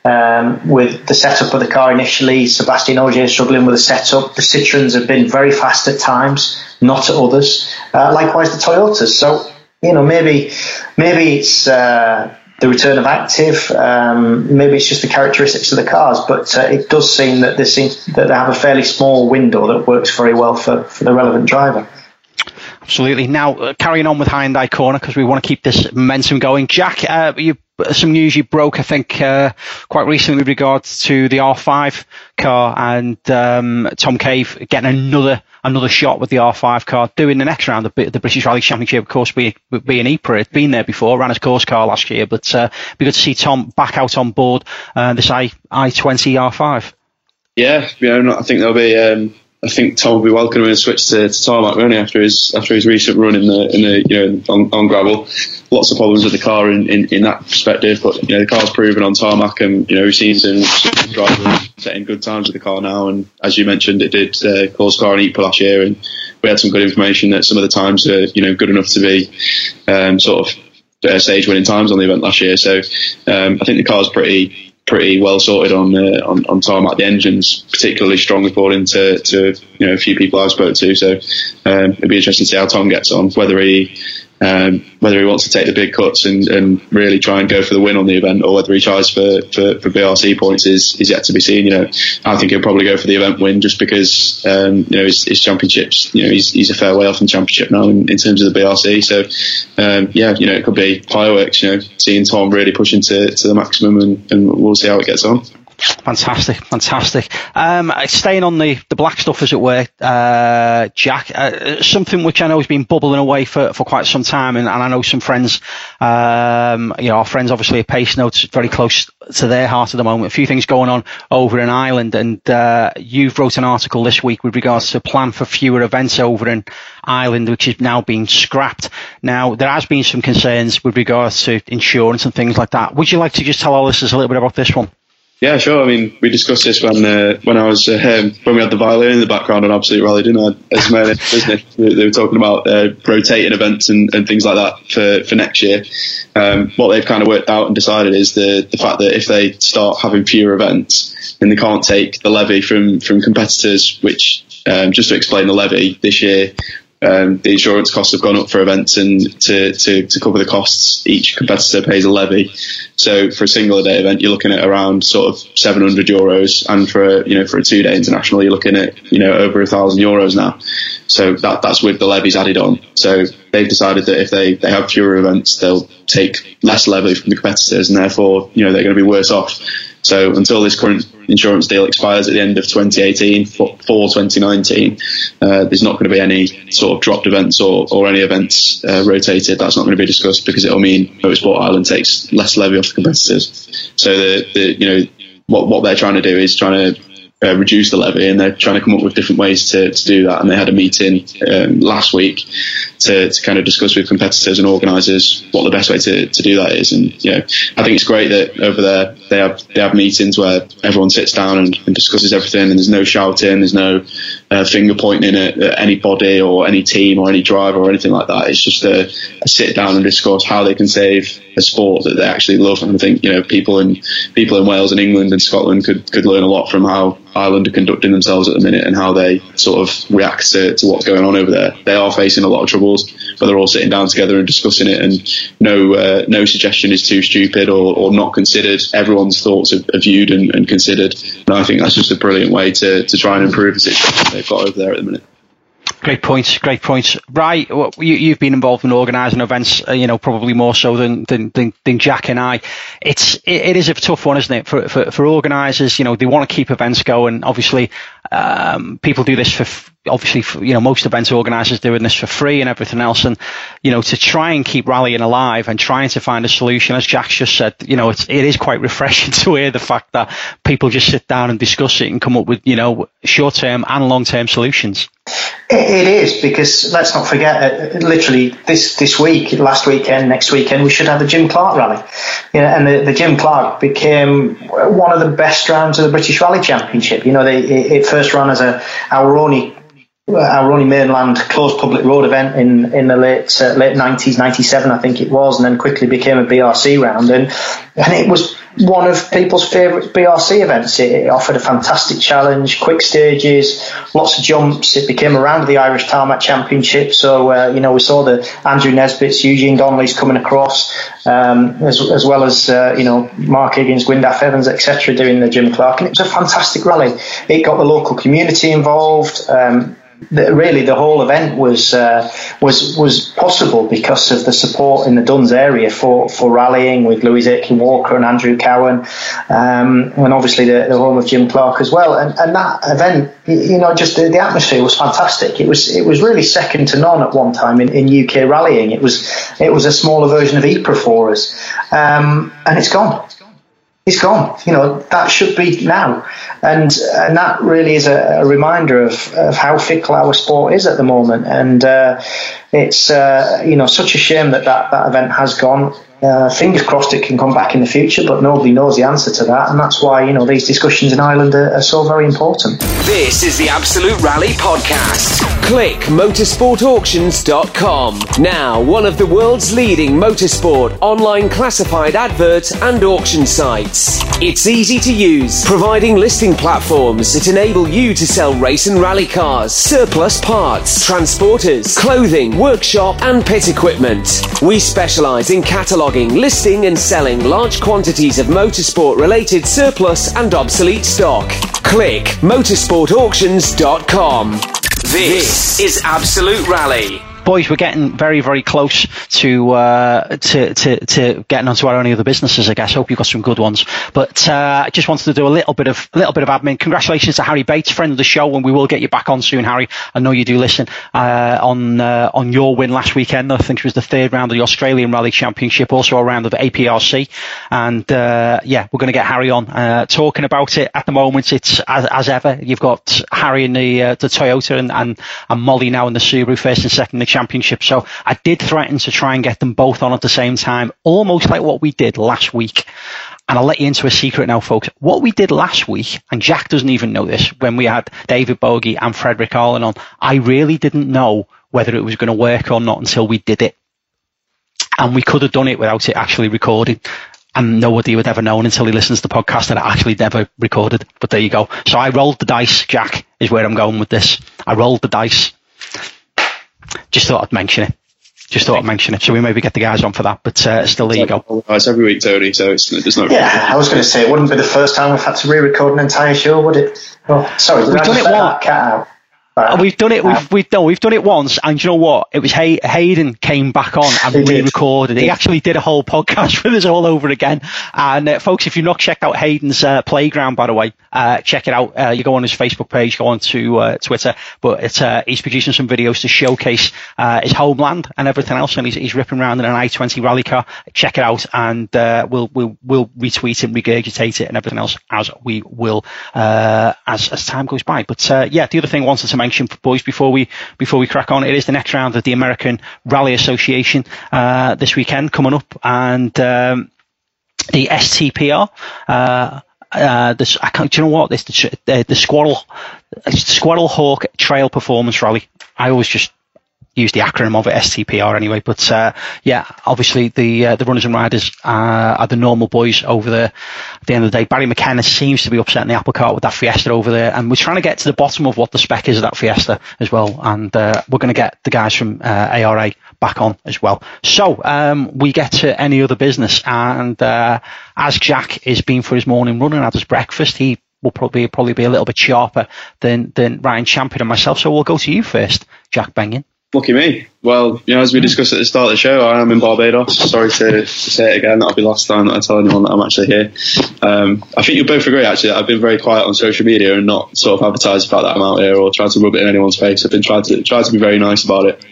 um, with the setup of the car initially. Sébastien Ogier struggling with the setup. The Citroens have been very fast at times, not at others. Uh, likewise, the Toyotas. So, you know, maybe maybe it's uh, the return of active. Um, maybe it's just the characteristics of the cars. But uh, it does seem that, seems, that they have a fairly small window that works very well for, for the relevant driver. Absolutely. Now, uh, carrying on with Hyundai Corner, because we want to keep this momentum going. Jack, uh, you some news you broke, I think, uh, quite recently with regards to the R five car and um, Tom Cave getting another another shot with the R five car, doing the next round of the British Rally Championship, of course, being being Ypres. It's been there before, ran his course car last year, but uh, it'd be good to see Tom back out on board uh, this I twenty R five. Yeah, you know, I think there'll be. Um... I think Tom will be welcoming a switch to, to tarmac only after his after his recent run in the in the you know on, on gravel. Lots of problems with the car in, in, in that perspective, but you know the car's proven on tarmac, and you know we've seen some, some drivers setting good times with the car now. And as you mentioned, it did uh, course car in Ypres last year, and we had some good information that some of the times are you know good enough to be um, sort of uh, stage winning times on the event last year. So um, I think the car's pretty. pretty well sorted on, uh, on on tarmac. The engine's particularly strong, according to, to you know a few people I've spoke to. So um, it'd be interesting to see how Tom gets on, whether he um, whether he wants to take the big cuts and, and really try and go for the win on the event, or whether he tries for, for, for B R C points is, is yet to be seen. You know, I think he'll probably go for the event win just because um, you know his, his championships. You know, he's he's a fair way off in championship now in, in terms of the B R C. So um, yeah, you know, it could be fireworks. You know, seeing Tom really pushing to, to the maximum, and, and we'll see how it gets on. Fantastic, fantastic. Um, staying on the, the black stuff, as it were, uh, Jack, uh, something which I know has been bubbling away for, for quite some time, and, and I know some friends, um, you know, our friends obviously at Pace Notes, very close to their heart at the moment. A few things going on over in Ireland, and uh, you've wrote an article this week with regards to a plan for fewer events over in Ireland, which is now being scrapped. Now, there has been some concerns with regards to insurance and things like that. Would you like to just tell our listeners a little bit about this one? Yeah, sure. I mean, we discussed this when uh, when I was uh, um, when we had the violin in the background on Absolute Rally, didn't I? As my business, they were talking about uh, rotating events and, and things like that for, for next year. Um, what they've kind of worked out and decided is the the fact that if they start having fewer events, then they can't take the levy from from competitors. Which, um, just to explain the levy this year. Um, the insurance costs have gone up for events, and to, to, to cover the costs, each competitor pays a levy. So for a single day event, you're looking at around sort of seven hundred euros, and for a, you know for a two day international, you're looking at you know over a thousand euros now. So that that's with the levies added on. So they've decided that if they, they have fewer events, they'll take less levy from the competitors, and therefore you know they're going to be worse off. So until this current insurance deal expires at the end of twenty eighteen for, for twenty nineteen, uh, there's not going to be any sort of dropped events or, or any events uh, rotated. That's not going to be discussed, because it'll mean Motorsport Ireland takes less levy off the competitors. So the, the you know what what they're trying to do is trying to Uh, reduce the levy, and they're trying to come up with different ways to, to do that. And they had a meeting um, last week to, to kind of discuss with competitors and organisers what the best way to, to do that is. And you know, I think it's great that over there they have they have meetings where everyone sits down and, and discusses everything, and there's no shouting, there's no uh, finger pointing at, at anybody or any team or any driver or anything like that. It's just a, a sit down and discuss how they can save a sport that they actually love. And I think you know people in people in Wales and England and Scotland could could learn a lot from how Ireland are conducting themselves at the minute, and how they sort of react to, to what's going on over there. They are facing a lot of troubles, but they're all sitting down together and discussing it, and no uh, no suggestion is too stupid or, or not considered. Everyone's thoughts are, are viewed and, and considered, and I think that's just a brilliant way to, to try and improve the situation they've got over there at the minute. Great points, great points. Right, well, you, you've been involved in organising events, uh, you know, probably more so than, than, than, than Jack and I. It's it, it is a tough one, isn't it, for for, for organisers? You know, they want to keep events going. Obviously, um, people do this for obviously, for, you know, most event organisers doing this for free and everything else, and you know, to try and keep rallying alive and trying to find a solution, as Jack just said, you know, it's it is quite refreshing to hear the fact that people just sit down and discuss it and come up with you know short term and long term solutions. It is, because let's not forget, uh, literally this, this week, last weekend, next weekend, we should have the Jim Clark Rally. You know, and the, the Jim Clark became one of the best rounds of the British Rally Championship. You know, they, it, it first ran as a our only our only mainland closed public road event in, in the late uh, late nineties, ninety-seven I think it was, and then quickly became a B R C round. And and it was one of people's favourite B R C events. It offered a fantastic challenge, quick stages, lots of jumps. It became a round of the Irish Tarmac Championship. So, uh, you know, we saw the Andrew Nesbitt's, Eugene Donnelly's coming across, um, as, as well as, uh, you know, Mark Higgins, Gwyndaf Evans, et cetera, doing the Jim Clark. And it was a fantastic rally. It got the local community involved. Um, The, really, the whole event was uh, was was possible because of the support in the Duns area for, for rallying, with Louis Aitken Walker and Andrew Cowan, um, and obviously the, the home of Jim Clark as well. And, and that event, you know, just the, the atmosphere was fantastic. It was it was really second to none at one time in, in U K rallying. It was it was a smaller version of Ypres for us, um, and it's gone. It's gone. You know, that should be now. And and that really is a, a reminder of, of how fickle our sport is at the moment. And uh, it's, uh, you know, such a shame that, that that event has gone. Uh, fingers crossed it can come back in the future, but nobody knows the answer to that. And that's why, you know, these discussions in Ireland are, are so very important. This is the Absolute Rally Podcast. Click motorsport auctions dot com. Now, one of the world's leading motorsport online classified advert and auction sites. It's easy to use, providing listing platforms that enable you to sell race and rally cars, surplus parts, transporters, clothing, workshop and pit equipment. We specialise in cataloguing, listing and selling large quantities of motorsport related surplus and obsolete stock. Click motorsport auctions dot com. This is Absolute Rally. Boys, we're getting very, very close to uh, to, to to getting onto our only other businesses, I guess. Hope you've got some good ones. But uh, I just wanted to do a little bit of a little bit of admin. Congratulations to Harry Bates, friend of the show, and we will get you back on soon, Harry. I know you do listen. Uh, on uh, on your win last weekend, I think it was the third round of the Australian Rally Championship, also a round of A P R C. And uh, yeah, we're going to get Harry on uh, talking about it. At the moment, it's as, as ever. You've got Harry in the uh, the Toyota and, and and Molly now in the Subaru, first and second in the championship. So I did threaten to try and get them both on at the same time, almost like what we did last week. And I'll let you into a secret now, folks. What we did last week, and Jack doesn't even know this, when we had David Bogey and Frederick Arlen on, I really didn't know whether it was going to work or not until we did it. And we could have done it without it actually recording. And nobody would ever known until he listens to the podcast that I actually never recorded. But there you go. So I rolled the dice, Jack, is where I'm going with this. I rolled the dice. Just thought I'd mention it. Just thought I'd mention it. So we maybe get the guys on for that. But uh, still, there you go. It's every week, Tony, so it's, it's not... Yeah, I was going to say, it wouldn't be the first time we've had to re-record an entire show, would it? Oh, sorry, did we've I done just it let once. that cat out? Uh, we've done it. We've we've done. We've done it once, and you know what? It was Hay- Hayden came back on and He re-recorded. did. He actually did a whole podcast with us all over again. And uh, folks, if you've not checked out Hayden's uh, playground, by the way, uh, check it out. Uh, you go on his Facebook page, go on to uh, Twitter, but it's uh, he's producing some videos to showcase uh, his homeland and everything else, and he's, he's ripping around in an I twenty rally car. Check it out, and uh, we'll we'll we'll retweet it, regurgitate it, and everything else as we will uh, as as time goes by. But uh, yeah, the other thing I wanted to mention, boys, before we before we crack on, it is the next round of the American Rally Association uh, this weekend coming up, and um, the S T P R. Uh, uh, this, I can't, do you know what? This the, the, the Squirrel Squirrel Hawk Trail Performance Rally. I always just use the acronym of it, S T P R anyway. But uh, yeah, obviously the uh, the runners and riders uh, are the normal boys over there. At the end of the day, Barry McKenna seems to be upsetting the apple cart with that Fiesta over there, and we're trying to get to the bottom of what the spec is of that Fiesta as well. And uh, we're going to get the guys from uh, A R A back on as well. So um, we get to any other business, and uh, as Jack is being for his morning run and had his breakfast, he will probably probably be a little bit sharper than than Ryan Champion and myself. So we'll go to you first, Jack Benyon. Lucky me. Well, you know, as we discussed at the start of the show, I am in Barbados. Sorry to, to say it again. That'll be the last time that I tell anyone that I'm actually here. Um, I think you'll both agree, actually, that I've been very quiet on social media and not sort of advertised the fact that I'm out here or trying to rub it in anyone's face. I've been trying to try to be very nice about it.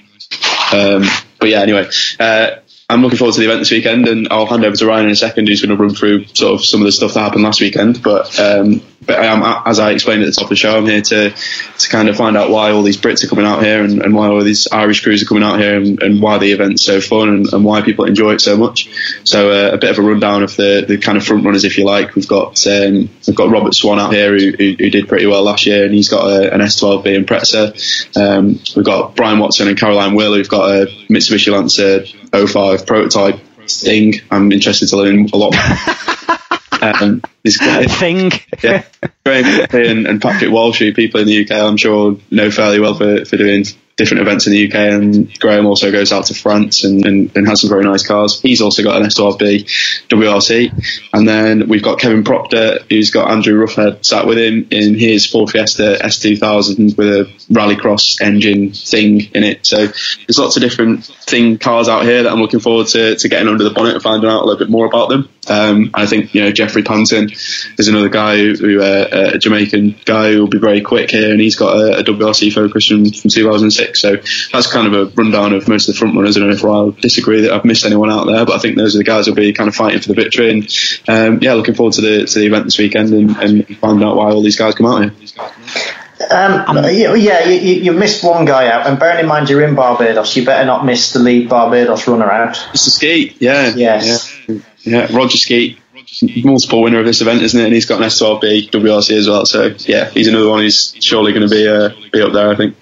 Um, but yeah, anyway, uh, I'm looking forward to the event this weekend, and I'll hand over to Ryan in a second, who's going to run through sort of some of the stuff that happened last weekend. But um, but I am, as I explained at the top of the show, I'm here to to kind of find out why all these Brits are coming out here, and, and why all these Irish crews are coming out here, and, and why the event's so fun, and, and why people enjoy it so much. So uh, a bit of a rundown of the, the kind of front runners, if you like. We've got um, we've got Robert Swan out here, who, who, who did pretty well last year, and he's got a, an S twelve B Impreza. Um, we've got Brian Watson and Caroline Will, who've got a Mitsubishi Lancer oh five prototype thing. I'm interested to learn a lot. Um, this guy, thing. Yeah, Graham and, and Patrick Walsh, who people in the U K I'm sure know fairly well for, for doing different events in the U K, and Graham also goes out to France and, and, and has some very nice cars. He's also got an S twelve B W R C, and then we've got Kevin Proctor, who's got Andrew Ruffhead sat with him in his Ford Fiesta S two thousand with a rallycross engine thing in it. So there's lots of different thing cars out here that I'm looking forward to, to getting under the bonnet and finding out a little bit more about them. Um, I think, you know, Jeffrey Panton is another guy who, who uh, a Jamaican guy who will be very quick here, and he's got a, a W R C Focus from, from two thousand six. So that's kind of a rundown of most of the front runners. I don't know if I'll disagree that I've missed anyone out there, but I think those are the guys who'll be kind of fighting for the victory. And um, yeah, looking forward to the to the event this weekend and, and finding out why all these guys come out here. Um, yeah, you, you missed one guy out, and bearing in mind you're in Barbados, you better not miss the lead Barbados runner out. Mister Skeet, yeah, yes, yeah, yeah. Roger Skeet, multiple winner of this event, isn't it? And he's got an S twelve B W R C as well. So yeah, he's another one who's surely going to be uh, be up there, I think.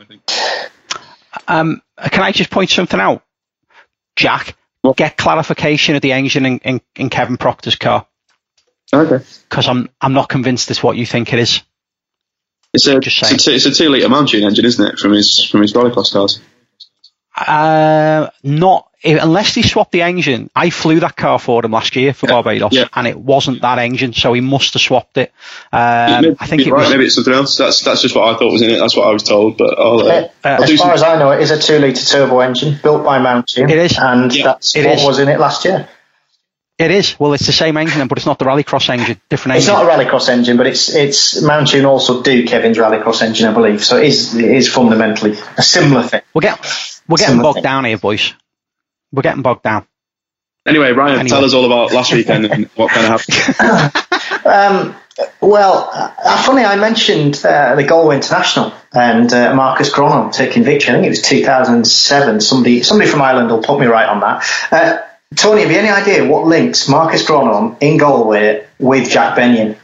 Um, can I just point something out, Jack? What? Get clarification of the engine in, in, in Kevin Proctor's car. Okay. Because I'm I'm not convinced it's what you think it is. It's a, it's a, two, it's a two litre Mountune engine, isn't it, from his from his rallycross cars? Uh, not unless he swapped the engine. I flew that car for him last year for yeah, Barbados, yeah. and it wasn't that engine, so he must have swapped it. Um, maybe, I think it right, was, maybe it's something else. That's that's just what I thought was in it. That's what I was told. But I'll, uh, uh, I'll as far some... as I know, it is a two litre turbo engine built by Mountune. It is, and yeah, that's it what is. was in it last year. It is. Well, it's the same engine, but it's not the Rallycross engine. Different it's engine. It's not a Rallycross engine, but it's it's Mountune also do Kevin's Rallycross engine, I believe. So it is, it is fundamentally a similar thing. We're getting we're getting bogged thing. down here, boys. We're getting bogged down. Anyway, Ryan, anyway. tell us all about last weekend and what kind of happened. um, well, uh, funny, I mentioned uh, the Galway International and uh, Marcus Gronom taking victory. I think it was two thousand seven. Somebody somebody from Ireland will put me right on that. Uh, Tony, have you any idea what links Marcus Gronom in Galway with Jack Benyon?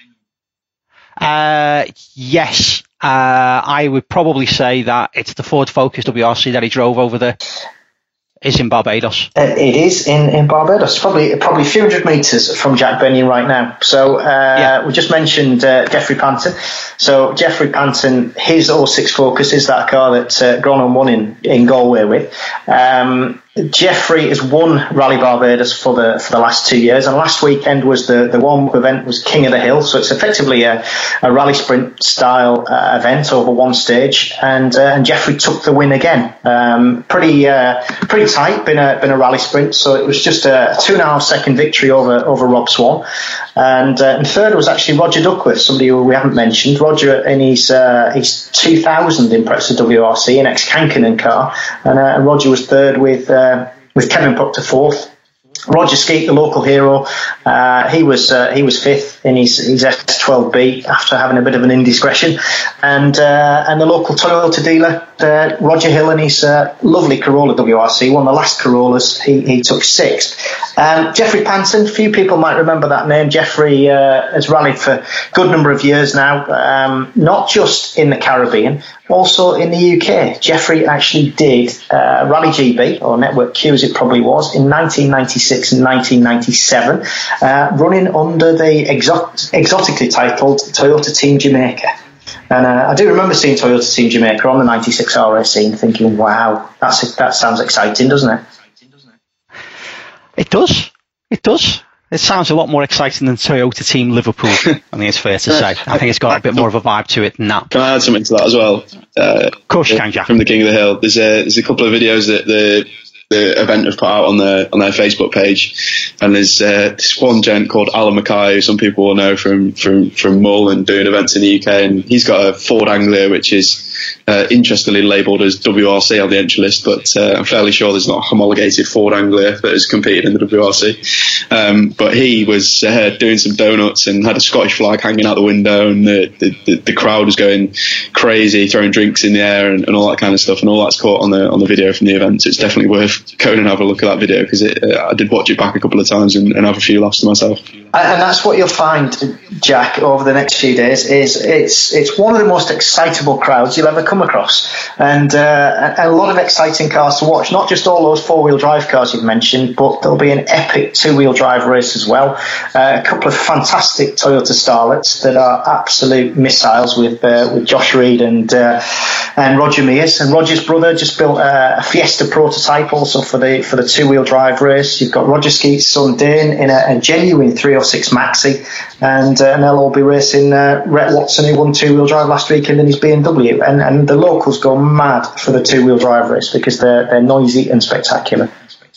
Uh, yes. Uh, I would probably say that it's the Ford Focus W R C that he drove over there. Is in Barbados. Uh, it is in, in Barbados. Probably probably a few hundred metres from Jack Benyon right now. So uh, yeah. we just mentioned uh, Jeffrey Panton. So Jeffrey Panton, his oh six Focus is that car that uh, Gronom won in, in Galway with. Um, Jeffrey has won Rally Barbados for the for the last two years, and last weekend was the the one event was King of the Hill, so it's effectively a, a rally sprint style uh, event over one stage, and uh, and Jeffrey took the win again. Um, pretty uh, pretty tight, been a been a rally sprint, so it was just a two and a half second victory over over Rob Swan, and, uh, and third was actually Roger Duckworth, somebody who we haven't mentioned. Roger in his uh, his two thousand Impreza W R C, an ex Kankkunen car, and, uh, and Roger was third with. Uh, with Kevin Proctor fourth. Roger Skeet, the local hero, uh, he was uh, he was fifth in his, his S twelve B after having a bit of an indiscretion, and uh, and the local Toyota dealer uh, Roger Hill in his uh, lovely Corolla W R C, one of the last Corollas, he, he took sixth. Um, Jeffrey Panton, few people might remember that name. Jeffrey uh, has rallied for a good number of years now, um, not just in the Caribbean, also in the U K. Jeffrey actually did uh, Rally G B, or Network Q as it probably was, in nineteen ninety-six and nineteen ninety-seven, uh, running under the exot- exotically titled Toyota Team Jamaica. And uh, I do remember seeing Toyota Team Jamaica on the ninety-six R S C and thinking, wow, that's that sounds exciting, doesn't it? It does. It does. It sounds a lot more exciting than Toyota Team Liverpool, I think it's fair to say. I think it's got a bit more of a vibe to it than that. Can I add something to that as well? Uh, of course you can, Jack. From the King of the Hill. There's a, there's a couple of videos that the the event have put out on their on their Facebook page, and there's uh, this one gent called Alan Mackay, who some people will know from from from Mull and doing events in the U K, and he's got a Ford Anglia which is uh, interestingly labelled as W R C on the entry list, but uh, I'm fairly sure there's not a homologated Ford Anglia that has competed in the W R C. Um, but he was uh, doing some donuts and had a Scottish flag hanging out the window, and the the, the, the crowd was going crazy, throwing drinks in the air and, and all that kind of stuff, and all that's caught on the on the video from the event. So it's definitely worth going and have a look at that video, because uh, I did watch it back a couple of times and, and have a few laughs to myself. And that's what you'll find, Jack, over the next few days. Is it's it's one of the most excitable crowds you'll ever ever come across. And uh, a lot of exciting cars to watch, not just all those four-wheel drive cars you've mentioned, but there'll be an epic two-wheel drive race as well. Uh, a couple of fantastic Toyota Starlets that are absolute missiles with uh, with Josh Reed and uh, and Roger Mears. And Roger's brother just built a, a Fiesta prototype also for the for the two-wheel drive race. You've got Roger Skeet's son Dane in a, a genuine three oh six Maxi, and, uh, and they'll all be racing uh, Rhett Watson, who won two-wheel drive last weekend in his B M W. And, and the locals go mad for the two-wheel drive race because they're they're noisy and spectacular.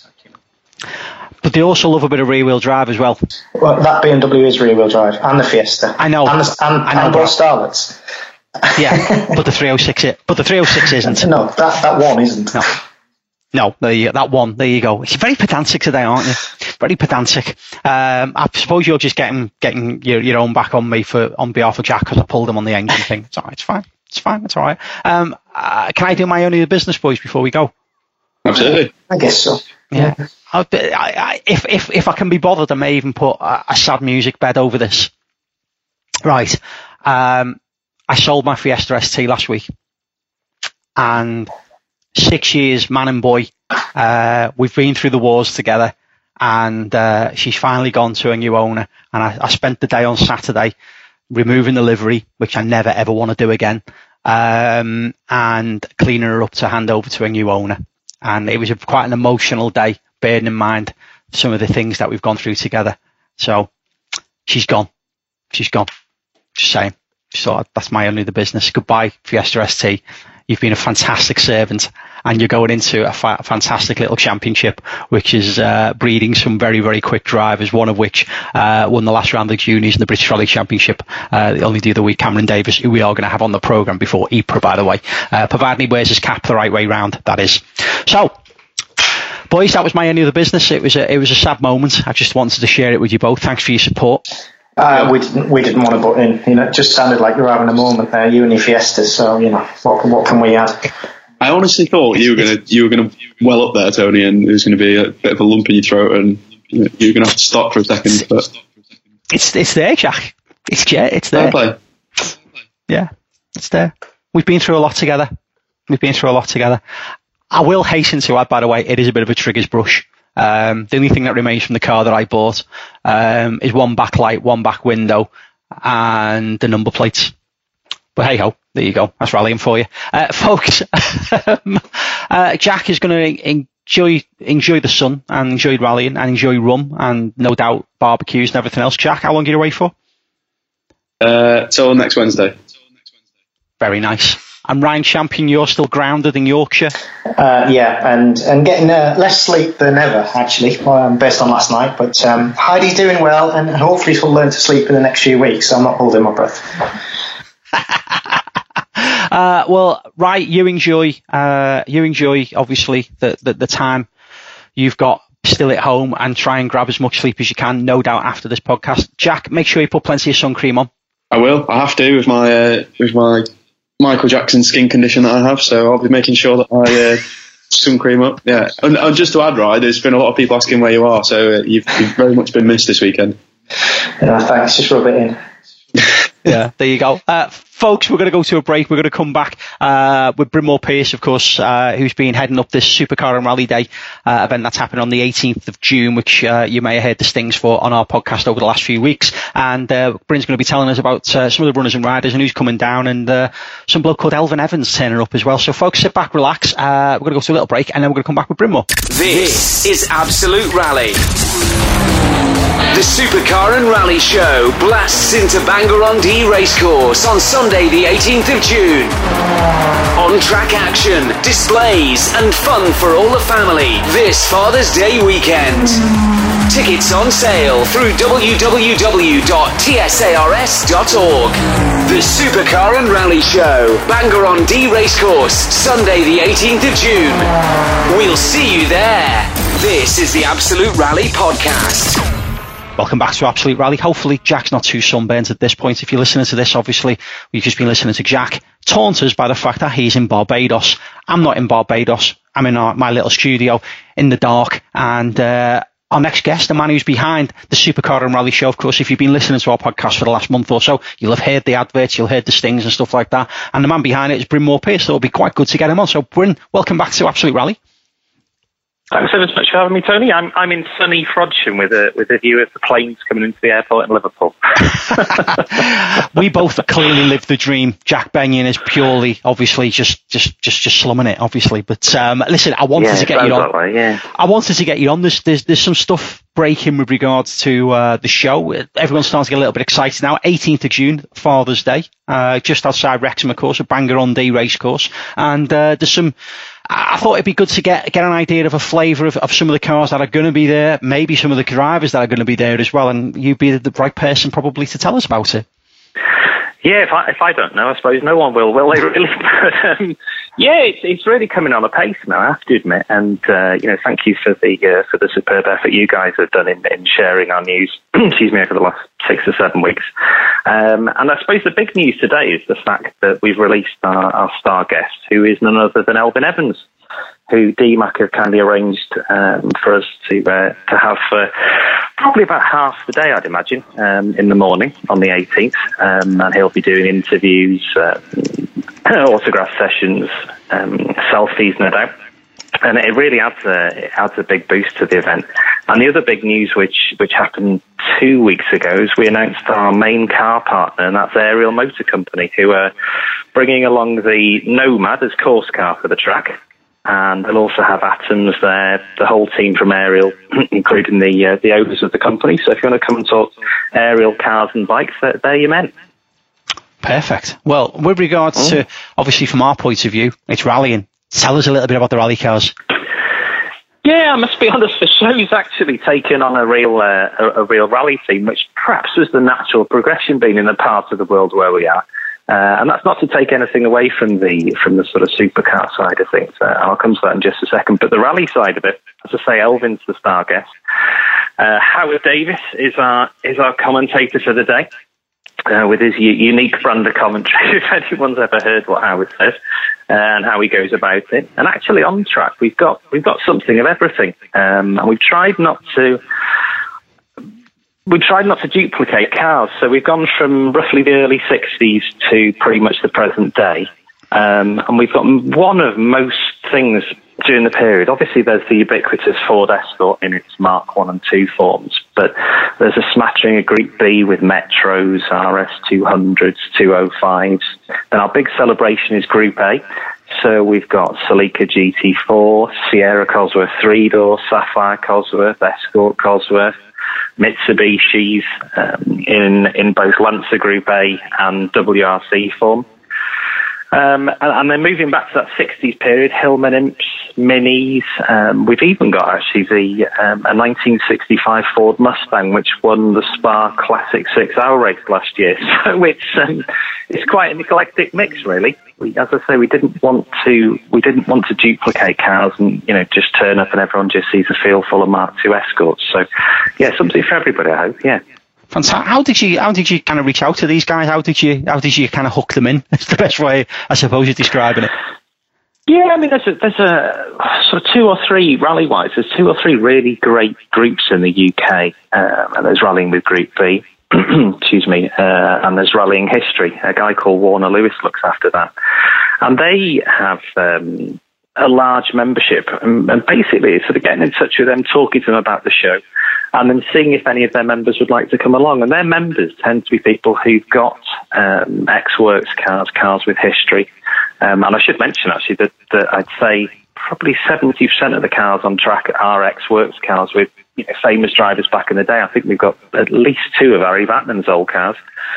But they also love a bit of rear-wheel drive as well. Well, that B M W is rear-wheel drive, and the Fiesta. I know. And, the, and, I know, and both Starlets. Yeah, but the three oh six, it, but the three oh six isn't. No, that that one isn't. No. No, there you, that one. There you go. You're very pedantic today, aren't you? Very pedantic. Um, I suppose you're just getting getting your, your own back on me for on behalf of Jack because I pulled him on the engine thing. It's all right. It's fine. It's fine. It's all right. Um, uh, can I do my only business, boys, before we go? Absolutely. I guess so. Yeah. I, I, if if if I can be bothered, I may even put a, a sad music bed over this. Right. Um, I sold my Fiesta S T last week, and six years, man and boy, uh, we've been through the wars together, and uh, she's finally gone to a new owner. And I, I spent the day on Saturday removing the livery, which I never ever want to do again, um, and cleaning her up to hand over to a new owner. And it was a, quite an emotional day, bearing in mind some of the things that we've gone through together. So she's gone. She's gone. Just saying. So that's my only the business. Goodbye, Fiesta S T. You've been a fantastic servant, and you're going into a fa- fantastic little championship, which is uh, breeding some very, very quick drivers, one of which uh, won the last round of the juniors in the British Rally Championship uh, only the other week, Cameron Davis, who we are going to have on the programme before Ypres, by the way, uh, providing he wears his cap the right way round, that is. So, boys, that was my only other business. It was a, it was a sad moment. I just wanted to share it with you both. Thanks for your support. Uh, we didn't. We didn't want to butt in. You know, it just sounded like you were having a moment there, you and your Fiesta. So you know, what what can we add? I honestly thought you were gonna you were gonna well up there, Tony, and it was gonna be a bit of a lump in your throat, and you know, you were gonna have to stop for a second. But it's it's there, Jack. It's yeah, it's there. Fair play. Yeah, it's there. We've been through a lot together. We've been through a lot together. I will hasten to add, by the way, it is a bit of a triggers brush. Um, the only thing that remains from the car that I bought um, is one backlight, one back window, and the number plates. But hey ho, there you go. That's rallying for you, uh, folks. uh, Jack is going to enjoy enjoy the sun and enjoy rallying and enjoy rum and no doubt barbecues and everything else. Jack, how long are you away for? Uh, till next Wednesday. Very nice. And Ryan Champion, you're still grounded in Yorkshire? Uh, yeah, and, and getting uh, less sleep than ever, actually, um, based on last night. But um, Heidi's doing well, and hopefully she'll learn to sleep in the next few weeks, so I'm not holding my breath. uh, well, right, you enjoy, uh, you enjoy obviously, the, the, the time you've got still at home, and try and grab as much sleep as you can, no doubt, after this podcast. Jack, make sure you put plenty of sun cream on. I will. I have to with my uh, with my... Michael Jackson skin condition that I have, so I'll be making sure that I uh, sun cream up. Yeah, and, and just to add, right, there's been a lot of people asking where you are, so uh, you've, you've very much been missed this weekend. Yeah, thanks. Just rub it in. Yeah, there you go. Uh, folks, we're going to go to a break. We're going to come back uh, with Brynmore Pierce, of course, uh, who's been heading up this Supercar and Rally Day uh, event that's happening on the eighteenth of June, which uh, you may have heard the stings for on our podcast over the last few weeks. And uh, Bryn's going to be telling us about uh, some of the runners and riders and who's coming down, and uh, some bloke called Elvin Evans turning up as well. So, folks, sit back, relax. Uh, we're going to go to a little break, and then we're going to come back with Brynmore. This is Absolute Rally. The Supercar and Rally Show blasts into Bangor-on-Dee Racecourse on Sunday the eighteenth of June. On-track action, displays and fun for all the family this Father's Day weekend. Tickets on sale through w w w dot t s a r s dot org. The Supercar and Rally Show, Bangor-on-Dee Racecourse, Sunday the eighteenth of June. We'll see you there. This is the Absolute Rally Podcast. Welcome back to Absolute Rally. Hopefully Jack's not too sunburnt at this point. If you're listening to this, obviously, we've just been listening to Jack taunt us by the fact that he's in Barbados. I'm not in Barbados. I'm in our, my little studio in the dark, and uh, our next guest, the man who's behind the Supercar and Rally Show. Of course, if you've been listening to our podcast for the last month or so, you'll have heard the adverts, you'll have heard the stings and stuff like that. And the man behind it is Bryn Moore-Pierce, so it'll be quite good to get him on. So, Bryn, welcome back to Absolute Rally. Thanks ever so much for having me, Tony. I'm I'm in sunny Frodsham with a with a view of the planes coming into the airport in Liverpool. We both clearly live the dream. Jack Benyon is purely, obviously, just just just just slumming it, obviously. But um, listen, I wanted yeah, to get you on. Way, yeah. I wanted to get you on. There's there's there's some stuff breaking with regards to uh, the show. Everyone's starting to get a little bit excited now. eighteenth of June, Father's Day, uh, just outside Wrexham, of course, a Bangor-on-Dee racecourse, and uh, there's some. I thought it'd be good to get get an idea of a flavour of, of some of the cars that are going to be there, maybe some of the drivers that are going to be there as well, and you'd be the right person probably to tell us about it. Yeah, if I if I don't know, I suppose no one will, will they really? But, um, yeah, it's it's really coming on a pace now, I have to admit. And uh, you know, thank you for the uh, for the superb effort you guys have done in, in sharing our news. excuse me, over the last six or seven weeks. Um, and I suppose the big news today is the fact that we've released our, our star guest, who is none other than Elfyn Evans, who D MAC have kindly arranged um, for us to uh, to have for probably about half the day, I'd imagine, um, in the morning on the eighteenth. Um, and he'll be doing interviews, uh, autograph sessions, um, selfies, no doubt. And it really adds a, it adds a big boost to the event. And the other big news, which which happened two weeks ago, is we announced our main car partner, and that's Ariel Motor Company, who are bringing along the Nomad as course car for the track. And they'll also have Atoms there, the whole team from Ariel, including the uh, the owners of the company. So if you want to come and talk Ariel cars and bikes, they're, they're your men. Perfect. Well, with regards mm. to, obviously from our point of view, it's rallying. Tell us a little bit about the rally cars. Yeah, I must be honest, the show's actually taken on a real uh, a, a real rally theme, which perhaps was the natural progression being in the part of the world where we are. Uh, and that's not to take anything away from the from the sort of supercar side of things. Uh, and I'll come to that in just a second. But the rally side of it, as I say, Elvin's the star guest. Uh, Howard Davis is our is our commentator for the day, uh, with his u- unique brand of commentary. If anyone's ever heard what Howard says uh, and how he goes about it, and actually on track, we've got we've got something of everything, um, and we've tried not to. We've tried not to duplicate cars, so we've gone from roughly the early sixties to pretty much the present day. Um, and we've got one of most things during the period. Obviously, there's the ubiquitous Ford Escort in its Mark one and two forms, but there's a smattering of Group B with Metros, R S two hundreds, two oh fives. Then our big celebration is Group A. So we've got Celica G T four, Sierra Cosworth three-door, Sapphire Cosworth, Escort Cosworth, Mitsubishis um, in in both Lancer Group A and W R C form. Um, and, and then moving back to that sixties period, Hillman Imps, Minis. Um, we've even got actually the um, a nineteen sixty-five Ford Mustang, which won the Spa Classic six-hour race last year. So it's um, it's quite an eclectic mix, really. We, as I say, we didn't want to we didn't want to duplicate cars and you know just turn up and everyone just sees a field full of Mark two Escorts. So yeah, something for everybody, I hope. Yeah. Fantastic. How did you how did you kind of reach out to these guys? How did you how did you kind of hook them in? That's the best way, I suppose, of describing it. Yeah, I mean, there's a, there's a sort of two or three rally-wise. There's two or three really great groups in the U K, um, and there's Rallying with Group B. excuse me, uh, and there's Rallying History. A guy called Warner Lewis looks after that, and they have um, a large membership, and, and basically it's sort of getting in touch with them, talking to them about the show, and then seeing if any of their members would like to come along. And their members tend to be people who've got um, ex-works cars, cars with history. Um, and I should mention, actually, that, that I'd say probably seventy percent of the cars on track are ex-works cars with you know, famous drivers back in the day. I think we've got at least two of Harry Vatman's old cars.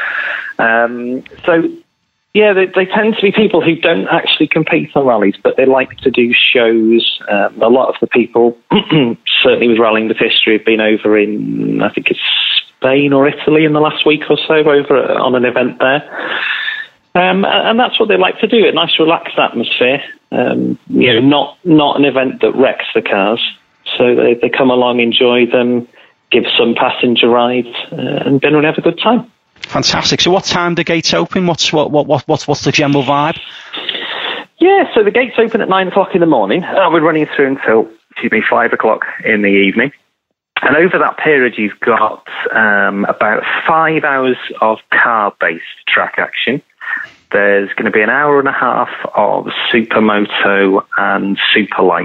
Um, so, yeah, they, they tend to be people who don't actually compete on rallies, but they like to do shows. Um, a lot of the people, certainly with Rallying with History, have been over in, I think it's Spain or Italy in the last week or so, over on an event there. Um, and that's what they like to do, a nice relaxed atmosphere. Um, you know, not not an event that wrecks the cars. So they, they come along, enjoy them, give some passenger rides, uh, and generally have a good time. Fantastic. So what time do gates open? What's what what what what's, what's the general vibe? Yeah, so the gates open at nine o'clock in the morning. Uh, we're running through until excuse me five o'clock in the evening. And over that period, you've got um, about five hours of car-based track action. There's going to be an hour and a half of supermoto and superlight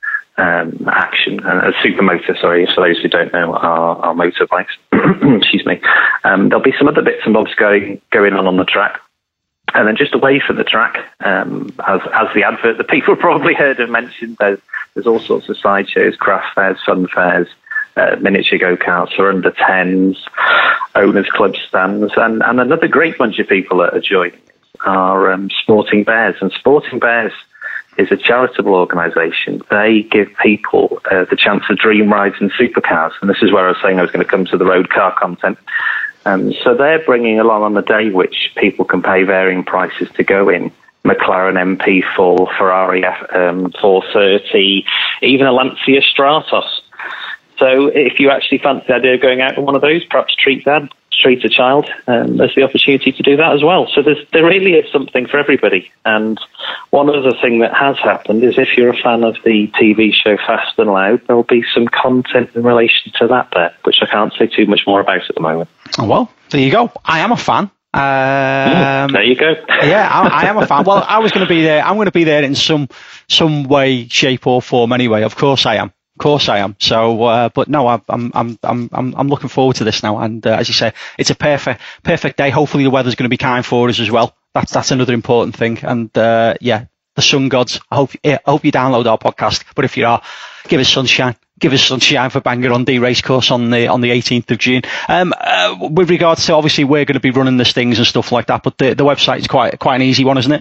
um, action. Uh, supermoto, sorry, for those who don't know, are, are motorbikes. Excuse me. Um, there'll be some other bits and bobs going going on on the track. And then just away from the track, um, as, as the advert that people probably heard of mentioned, there's, there's all sorts of side shows, craft fairs, fun fairs, uh, miniature go-karts for under tens, owners club stands, and, and another great bunch of people that are joining are um, Sporting Bears. And Sporting Bears is a charitable organisation. They give people uh, the chance of dream rides and supercars. And this is where I was saying I was going to come to the road car content. Um, so they're bringing along on the day which people can pay varying prices to go in McLaren M P four, Ferrari um, four thirty, even a Lancia Stratos. So if you actually fancy the idea of going out with one of those, perhaps treat dad, treat a child, um, there's the opportunity to do that as well. So there's, there really is something for everybody. And one other thing that has happened is if you're a fan of the T V show Fast and Loud, there'll be some content in relation to that there, which I can't say too much more about at the moment. Oh, well, there you go. I am a fan. Um, mm, there you go. yeah, I, I am a fan. Well, I was going to be there. I'm going to be there in some some way, shape, or form. Anyway, of course I am. Of course I am. So, uh, but no, I'm I'm I'm I'm I'm looking forward to this now. And uh, as you say, it's a perfect perfect day. Hopefully, the weather's going to be kind for us as well. That's that's another important thing. And uh, yeah, the sun gods. I hope yeah, I hope you download our podcast. But if you are, give us sunshine. Give us sunshine for Bangor on D Racecourse on the on the eighteenth of June. Um, uh, with regards to obviously we're going to be running the stings and stuff like that, but the the website is quite quite an easy one, isn't it?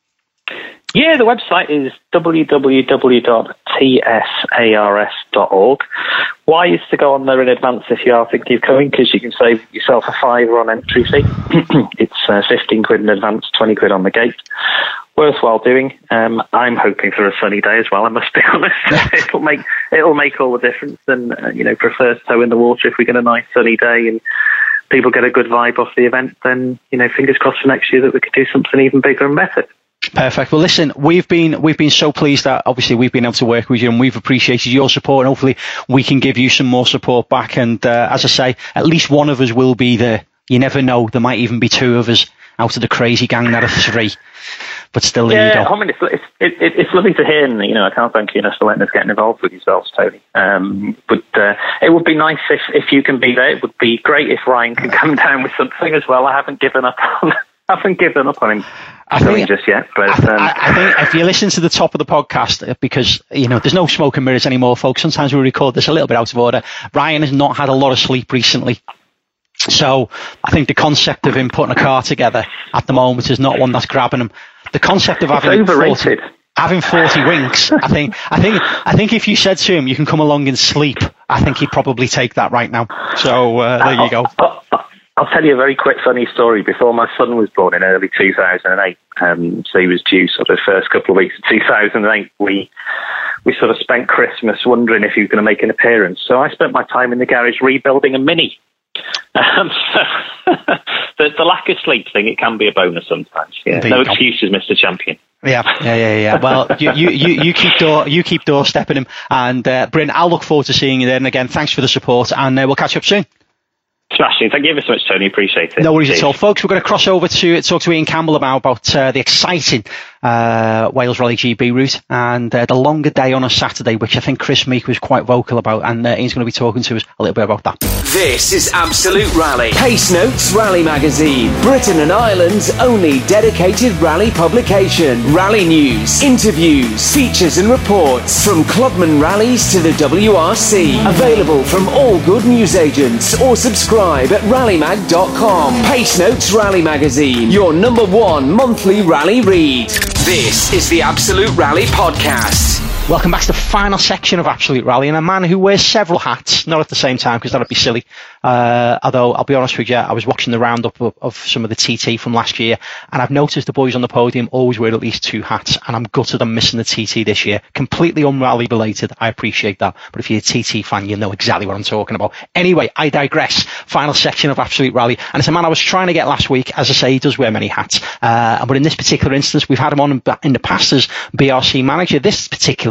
Yeah, the website is w w w dot t s a r s dot org. Wise to go on there in advance if you are thinking of coming, because you can save yourself a fiver on entry fee. It's uh, fifteen quid in advance, twenty quid on the gate. Worthwhile doing. Um, I'm hoping for a sunny day as well, I must be honest. it'll make it'll make all the difference. And, uh, you know, for a first toe in the water, if we get a nice sunny day and people get a good vibe off the event, then, you know, fingers crossed for next year that we could do something even bigger and better. Perfect. Well, listen, we've been we've been so pleased that obviously we've been able to work with you, and we've appreciated your support, and hopefully we can give you some more support back. And uh, as I say, at least one of us will be there. You never know, there might even be two of us out of the crazy gang that are three. But still, there yeah, you go. I mean, it's, it's, it, it's lovely to hear, and, you know, I can't thank you enough for letting us get involved with yourselves, Tony. Um, but uh, it would be nice if, if you can be there. It would be great if Ryan can come down with something as well. I haven't given up on I haven't given up on him. I think, just yet, but um, I, I think if you listen to the top of the podcast, because you know there's no smoke and mirrors anymore, folks. Sometimes we record this a little bit out of order. Ryan has not had a lot of sleep recently, so I think the concept of him putting a car together at the moment is not one that's grabbing him. The concept of having it's overrated. forty, having forty winks, I think, I think, I think if you said to him, "You can come along and sleep," I think he'd probably take that right now. So uh, there you go. I'll tell you a very quick funny story. Before my son was born in early two thousand eight, um, so he was due sort of the first couple of weeks of two thousand eight, we we sort of spent Christmas wondering if he was going to make an appearance. So I spent my time in the garage rebuilding a Mini. Um, so the, the lack of sleep thing, it can be a bonus sometimes. Yeah. No excuses, Mister Champion. Yeah, yeah, yeah, yeah. Well, you, you, you, you keep door, you keep doorstepping him, and uh, Bryn, I'll look forward to seeing you there. And again, thanks for the support, and uh, we'll catch up soon. Smashing. Thank you ever so much, Tony. Appreciate it. No worries Cheers. At all. Folks, we're going to cross over to talk to Ian Campbell about, about uh, the exciting uh, Wales Rally G B route and uh, the longer day on a Saturday, which I think Chris Meek was quite vocal about, and uh, Ian's going to be talking to us a little bit about that. This is Absolute Rally. Pace Notes Rally Magazine. Britain and Ireland's only dedicated rally publication. Rally news, interviews, features and reports from clubman rallies to the W R C. Available from all good newsagents or subscribe at rally mag dot com. Pace Notes Rally Magazine, your number one monthly rally read. This is the Absolute Rally Podcast. Welcome back to the final section of Absolute Rally, and a man who wears several hats, not at the same time because that would be silly. Uh, although, I'll be honest with you, I was watching the roundup of, of some of the T T from last year, and I've noticed the boys on the podium always wear at least two hats, and I'm gutted I'm missing the T T this year. Completely unrally related, I appreciate that, but if you're a T T fan, you know exactly what I'm talking about. Anyway, I digress. Final section of Absolute Rally, and it's a man I was trying to get last week. As I say, he does wear many hats, uh, but in this particular instance, we've had him on in, in the past as B R C manager. This particular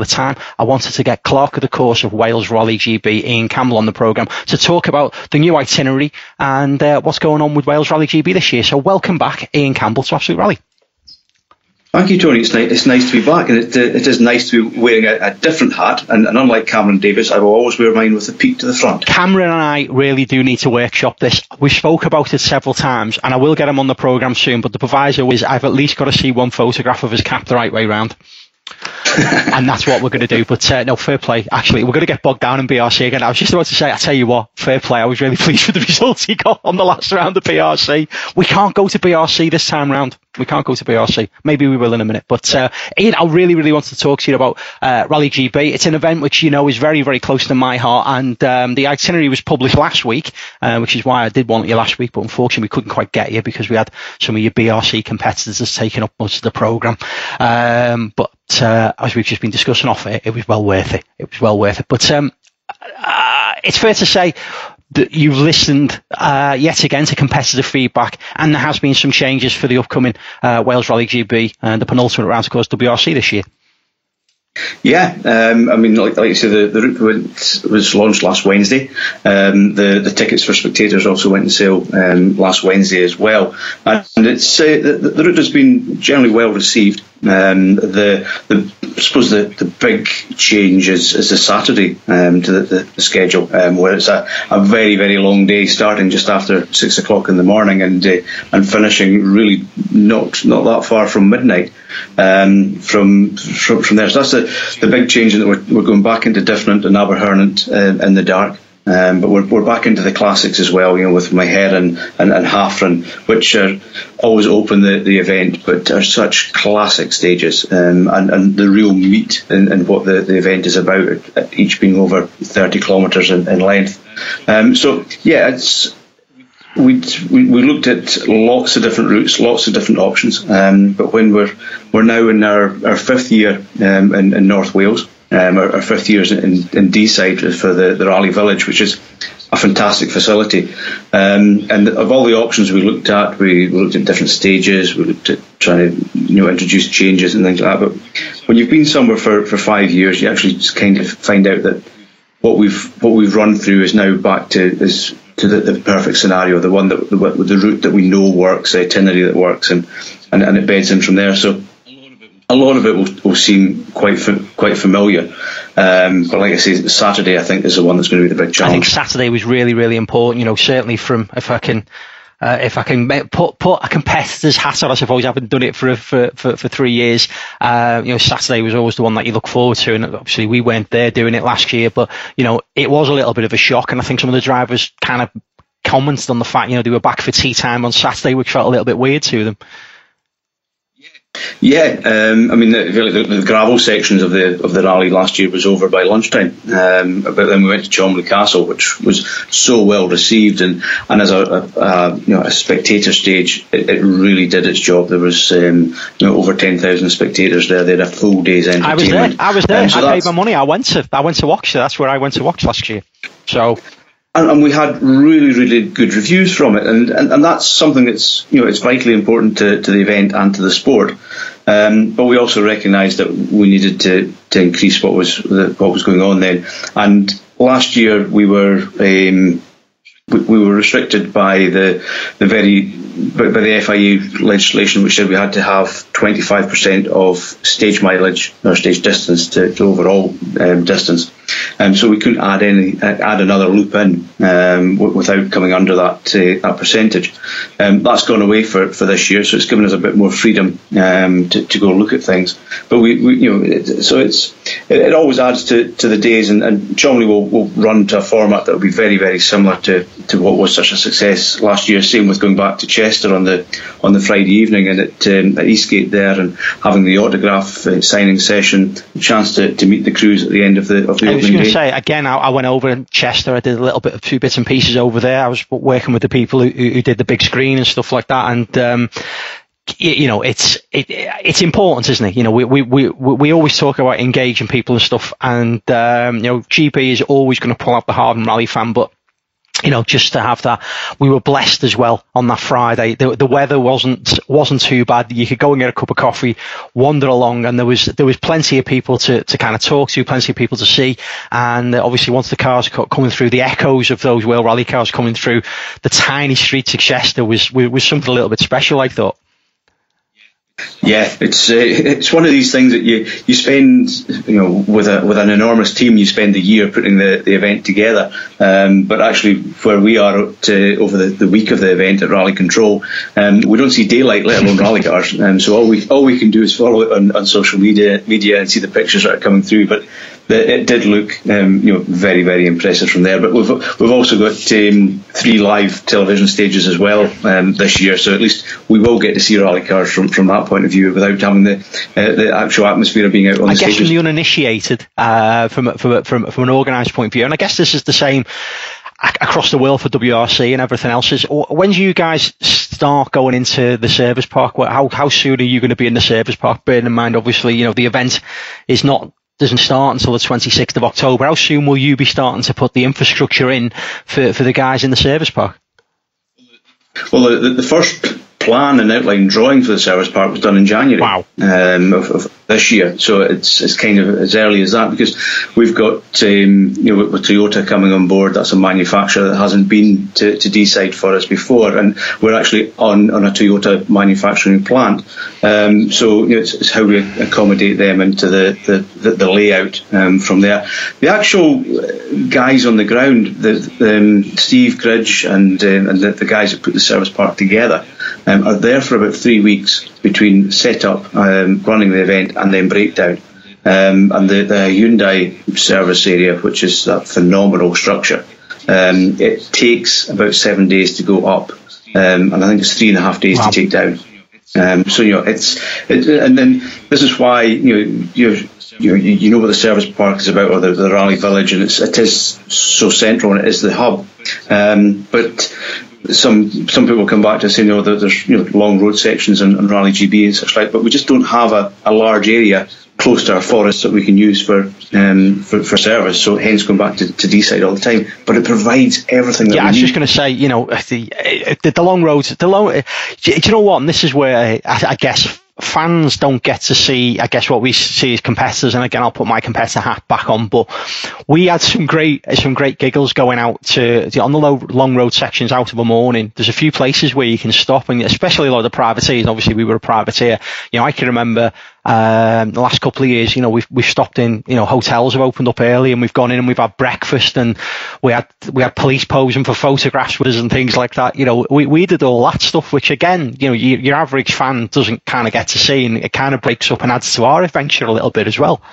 the time, I wanted to get Clerk of the Course of Wales Rally G B, Ian Campbell, on the programme to talk about the new itinerary and uh, what's going on with Wales Rally G B this year. So welcome back, Ian Campbell, to Absolute Rally. Thank you, Tony. It's nice, it's nice to be back, and it, uh, it is nice to be wearing a, a different hat. And, and unlike Cameron Davis, I will always wear mine with the peak to the front. Cameron and I really do need to workshop this. We spoke about it several times, and I will get him on the programme soon, but the proviso is I've at least got to see one photograph of his cap the right way round. And that's what we're going to do. But uh, no, fair play. Actually, we're going to get bogged down in B R C again. I was just about to say, I tell you what, fair play. I was really pleased with the results he got on the last round of B R C. We can't go to B R C this time round. We can't go to B R C. Maybe we will in a minute. But uh, Ian, I really, really want to talk to you about uh, Rally G B. It's an event which, you know, is very, very close to my heart. And um, the itinerary was published last week, uh, which is why I did want you last week. But unfortunately, we couldn't quite get you because we had some of your B R C competitors taking up most of the programme. Um, but uh, as we've just been discussing off it, it was well worth it. It was well worth it. But um, uh, it's fair to say that you've listened uh, yet again to competitive feedback, and there has been some changes for the upcoming uh, Wales Rally G B and the penultimate round, of course, W R C this year. Yeah, um, I mean, like, like you said, the, the route went, was launched last Wednesday. Um, the, the tickets for spectators also went on sale um, last Wednesday as well. And it's uh, the, the route has been generally well received. Um, the, the I suppose the, the big change is, is the Saturday um, to the, the, the schedule, um, where it's a, a very, very long day, starting just after six o'clock in the morning and uh, and finishing really not not that far from midnight. Um, from, from from there, so that's the, the big change, that we're, we're going back into Different and Aberhernant uh, in the dark. Um, but we're we're back into the classics as well, you know, with Maheran and, and Hafren, which are always open the, the event, but are such classic stages, um, and, and the real meat in, in what the, the event is about, each being over thirty kilometres in, in length. Um, so, yeah, it's we we looked at lots of different routes, lots of different options, um, but when we're we're now in our, our fifth year um, in, in North Wales. Um, our, our fifth years in, in Deeside for the, the Rally Village, which is a fantastic facility. Um, and of all the options we looked at, we looked at different stages, we looked at trying to, you know, introduce changes and things like that. But when you've been somewhere for, for five years, you actually just kind of find out that what we've what we've run through is now back to is to the, the perfect scenario, the one that the, the route that we know works, the itinerary that works, and, and, and it beds in from there. So a lot of it will, will seem quite quite familiar, um, but like I say, Saturday I think is the one that's going to be the big challenge. I think Saturday was really, really important. You know, certainly from if I can, uh, if I can put put a competitor's hat on, I suppose I haven't done it for for for, for three years. Uh, you know, Saturday was always the one that you look forward to, and obviously we weren't there doing it last year, but you know, it was a little bit of a shock, and I think some of the drivers kind of commented on the fact, you know, they were back for tea time on Saturday, which felt a little bit weird to them. Yeah, um, I mean, the, the, the gravel sections of the of the rally last year was over by lunchtime, um, but then we went to Cholmondeley Castle, which was so well received, and, and as a, a, a you know a spectator stage, it, it really did its job. There was um, you know over ten thousand spectators there. They had a full day's entertainment. I was there. I was there. Um, so I paid my money. I went to I went to watch. That's where I went to watch last year. So. And, and we had really, really good reviews from it, and, and, and that's something that's, you know, it's vitally important to, to the event and to the sport. Um, but we also recognised that we needed to, to increase what was what was going on then. And last year we were um, we, we were restricted by the the very by the F I A legislation, which said we had to have twenty-five percent of stage mileage or stage distance to, to overall um, distance. Um, so we couldn't add any, add another loop in um, w- without coming under that uh, that percentage. Um, that's gone away for, for this year, so it's given us a bit more freedom um, to, to go look at things. But we, we you know, it, so it's it, it always adds to, to the days, and, and Cholmondeley will will run to a format that will be very, very similar to, to what was such a success last year. Same with going back to Chester on the on the Friday evening and at, um, at Eastgate there, and having the autograph uh, signing session, a chance to, to meet the crews at the end of the of the. I was going to say again. I, I went over in Chester. I did a little bit, a few bits and pieces over there. I was working with the people who, who did the big screen and stuff like that. And um, you, you know, it's it, it's important, isn't it? You know, we we we we always talk about engaging people and stuff. And um, you know, G B is always going to pull out the hardened rally fan, but you know, just to have that. We were blessed as well on that Friday. The, the weather wasn't wasn't too bad. You could go and get a cup of coffee, wander along, and there was there was plenty of people to, to kind of talk to, plenty of people to see. And obviously, once the cars coming through, the echoes of those World Rally cars coming through the tiny streets of Chester was was something a little bit special, I thought. Yeah, it's uh, it's one of these things that you, you spend, you know, with a with an enormous team, you spend a year putting the, the event together. Um, but actually, where we are to, over the, the week of the event at Rally Control, um, we don't see daylight, let alone rally cars. Um, so all we all we can do is follow it on, on social media media and see the pictures that are coming through. But the, it did look, um, you know, very very impressive from there. But we've we've also got um, three live television stages as well um, this year. So at least we will get to see rally cars from from that point of view without having the uh, the actual atmosphere of being out on I the guess stages. From the uninitiated, uh, from from from from an organised point of view, and I guess this is the same across the world for W R C and everything else. Is when do you guys start going into the service park? How how soon are you going to be in the service park? Bearing in mind, obviously, you know, the event is not doesn't start until the twenty-sixth of October. How soon will you be starting to put the infrastructure in for for the guys in the service park? Well, the, the first plan and outline drawing for the service park was done in January wow. um, of, of this year. So it's it's kind of as early as that, because we've got um, you know with, with Toyota coming on board. That's a manufacturer that hasn't been to, to D-Side for us before, and we're actually on, on a Toyota manufacturing plant. Um, so you know, it's, it's how we accommodate them into the the, the, the layout um, from there. The actual guys on the ground, the, the, um, Steve Cridge and um, and the, the guys that put the service park together, Um, are there for about three weeks between setup, um, running the event, and then breakdown. Um, and the, the Hyundai service area, which is that phenomenal structure, um, it takes about seven days to go up, um, and I think it's three and a half days wow. to take down. Um, so you know, it's it, and then this is why you know you're. You, you know what the service park is about, or the, the Rally Village, and it's, it is so central, and it is the hub. Um, but some some people come back to say, you know, that there's you know long road sections and, and Rally G B and such like, but we just don't have a, a large area close to our forests that we can use for um, for, for service. So hence going back to, to D-Side all the time. But it provides everything that yeah, we I was need. just going to say, you know, the, the, the long roads, the long. Do you know what? And this is where I, I guess fans don't get to see, I guess, what we see as competitors. And again, I'll put my competitor hat back on, but we had some great, some great giggles going out to, to on the low, long road sections out of a morning. There's a few places where you can stop, and especially a lot of the privateers. Obviously, we were a privateer. You know, I can remember um, the last couple of years, you know, we've we've stopped in, you know, hotels have opened up early, and we've gone in and we've had breakfast, and we had we had police posing for photographs with us and things like that. You know, we we did all that stuff, which again, you know, your, your average fan doesn't kind of get to see, and it kind of breaks up and adds to our adventure a little bit as well.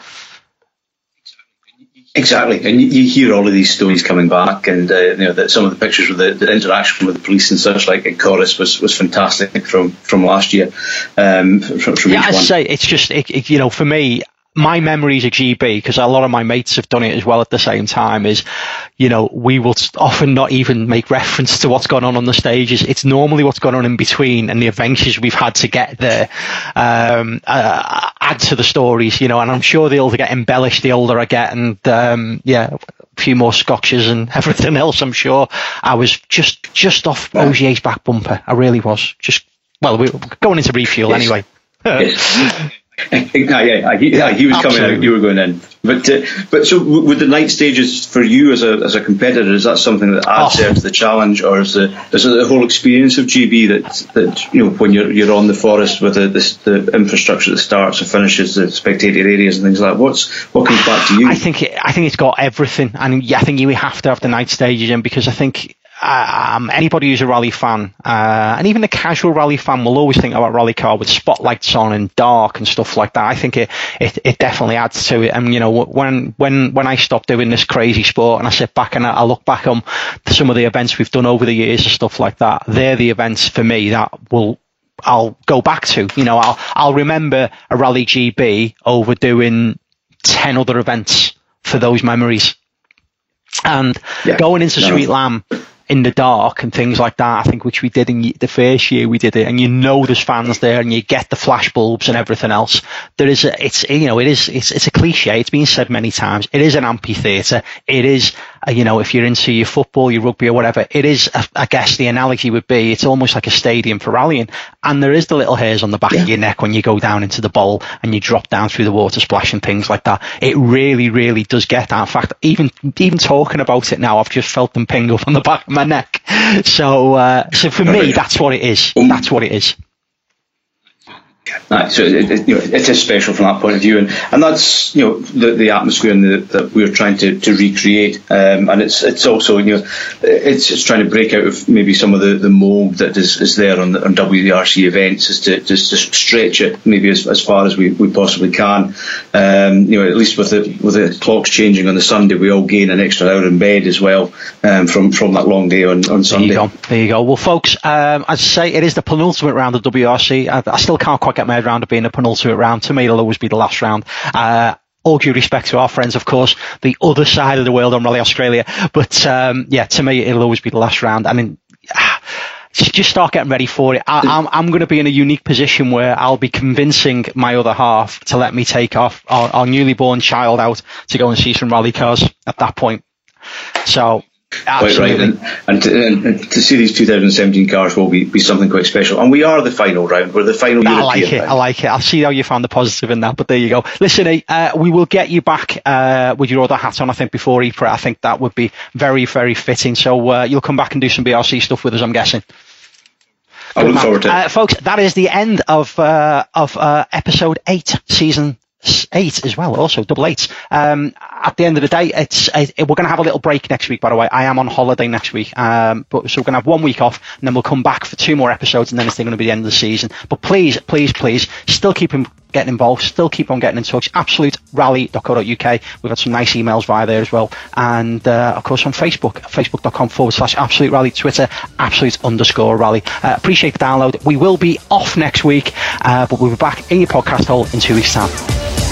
Exactly, and you hear all of these stories coming back, and uh, you know that some of the pictures with the, the interaction with the police and such like in Chorus was, was fantastic from, from last year. Um, from, from yeah, each I'd one. say it's just it, it, you know, for me, my memories of G B, because a lot of my mates have done it as well at the same time, is, you know, we will often not even make reference to what's gone on on the stages. It's normally what's gone on in between and the adventures we've had to get there um, uh, add to the stories, you know, and I'm sure they'll get embellished the older I get, and um, yeah, a few more scotches and everything else. I'm sure I was just just off O G A's back bumper. I really was. Just, well, we were going into refuel yes. anyway. Yes. yeah, yeah, he, yeah, he was Absolutely. coming out, you were going in. But uh, but so with the night stages for you as a as a competitor, is that something that adds oh. there to the challenge, or is the is it the whole experience of G B that that you know when you're you're on the forest with the the, the infrastructure that starts and finishes, the spectator areas and things like that? What's what comes back to you? I think it, I think it's got everything, and yeah, I think you have to have the night stages in, because I think. Um, anybody who's a rally fan, uh, and even the casual rally fan, will always think about rally car with spotlights on and dark and stuff like that. I think it, it, it definitely adds to it. And, you know, when, when, when I stop doing this crazy sport and I sit back and I, I look back on some of the events we've done over the years and stuff like that, they're the events for me that will, I'll go back to. You know, I'll, I'll remember a Rally G B over doing ten other events for those memories. And yeah, going into no. Sweet Lamb in the dark and things like that, I think, which we did in the first year we did it, and you know there's fans there and you get the flash bulbs and everything else. There is a, it's, you know, it is, it's, it's a cliche. It's been said many times. It is an amphitheatre. It is you know, if you're into your football, your rugby or whatever, it is, I guess the analogy would be, it's almost like a stadium for rallying. And there is the little hairs on the back yeah. of your neck when you go down into the bowl and you drop down through the water splash and things like that. It really, really does get that. In fact, even even talking about it now, I've just felt them ping up on the back of my neck. So, uh, so for me, that's what it is. That's what it is. Right, so it, it, you know, it is special from that point of view, and, and that's you know the, the atmosphere and the, that we're trying to, to recreate, um, and it's it's also you know it's, it's trying to break out of maybe some of the, the mould that is, is there on, the, on W D R C events, is to just to stretch it maybe as, as far as we, we possibly can. Um, you know, at least with the with the clocks changing on the Sunday, we all gain an extra hour in bed as well um, from from that long day on, on Sunday. There you go. There you go. Well, folks, um, as I say, it is the penultimate round of W R C. I, I still can't quite get my head around it being a penultimate round. To me, it'll always be the last round. Uh, all due respect to our friends, of course, the other side of the world on Rally Australia. But um, yeah, to me, it'll always be the last round. I mean, just start getting ready for it. I, I'm, I'm going to be in a unique position where I'll be convincing my other half to let me take off our, our newly born child out to go and see some rally cars at that point. So. Absolutely. Quite right, and, and, to, and to see these two thousand seventeen cars will be, be something quite special. And we are the final round. We're the final I European like it. round. I like it. I'll see how you found the positive in that. But there you go. Listen, uh, we will get you back uh, with your other hat on. I think before Ypres. I think that would be very, very fitting. So uh, you'll come back and do some B R C stuff with us, I'm guessing. I look forward to it, uh, folks. That is the end of uh, of uh, episode eight, season eight as well, also double eights. Um, at the end of the day, it's it, we're going to have a little break next week. By the way, I am on holiday next week, um, but so we're going to have one week off, and then we'll come back for two more episodes, and then it's going to be the end of the season. But please, please, please, still keep in, getting involved, still keep on getting in touch. absolute rally dot co dot uk. We've had some nice emails via there as well, and uh, of course on Facebook, facebook.com forward slash absolute rally, Twitter absolute underscore rally. Uh, appreciate the download. We will be off next week, uh, but we'll be back in your podcast hole in two weeks' time.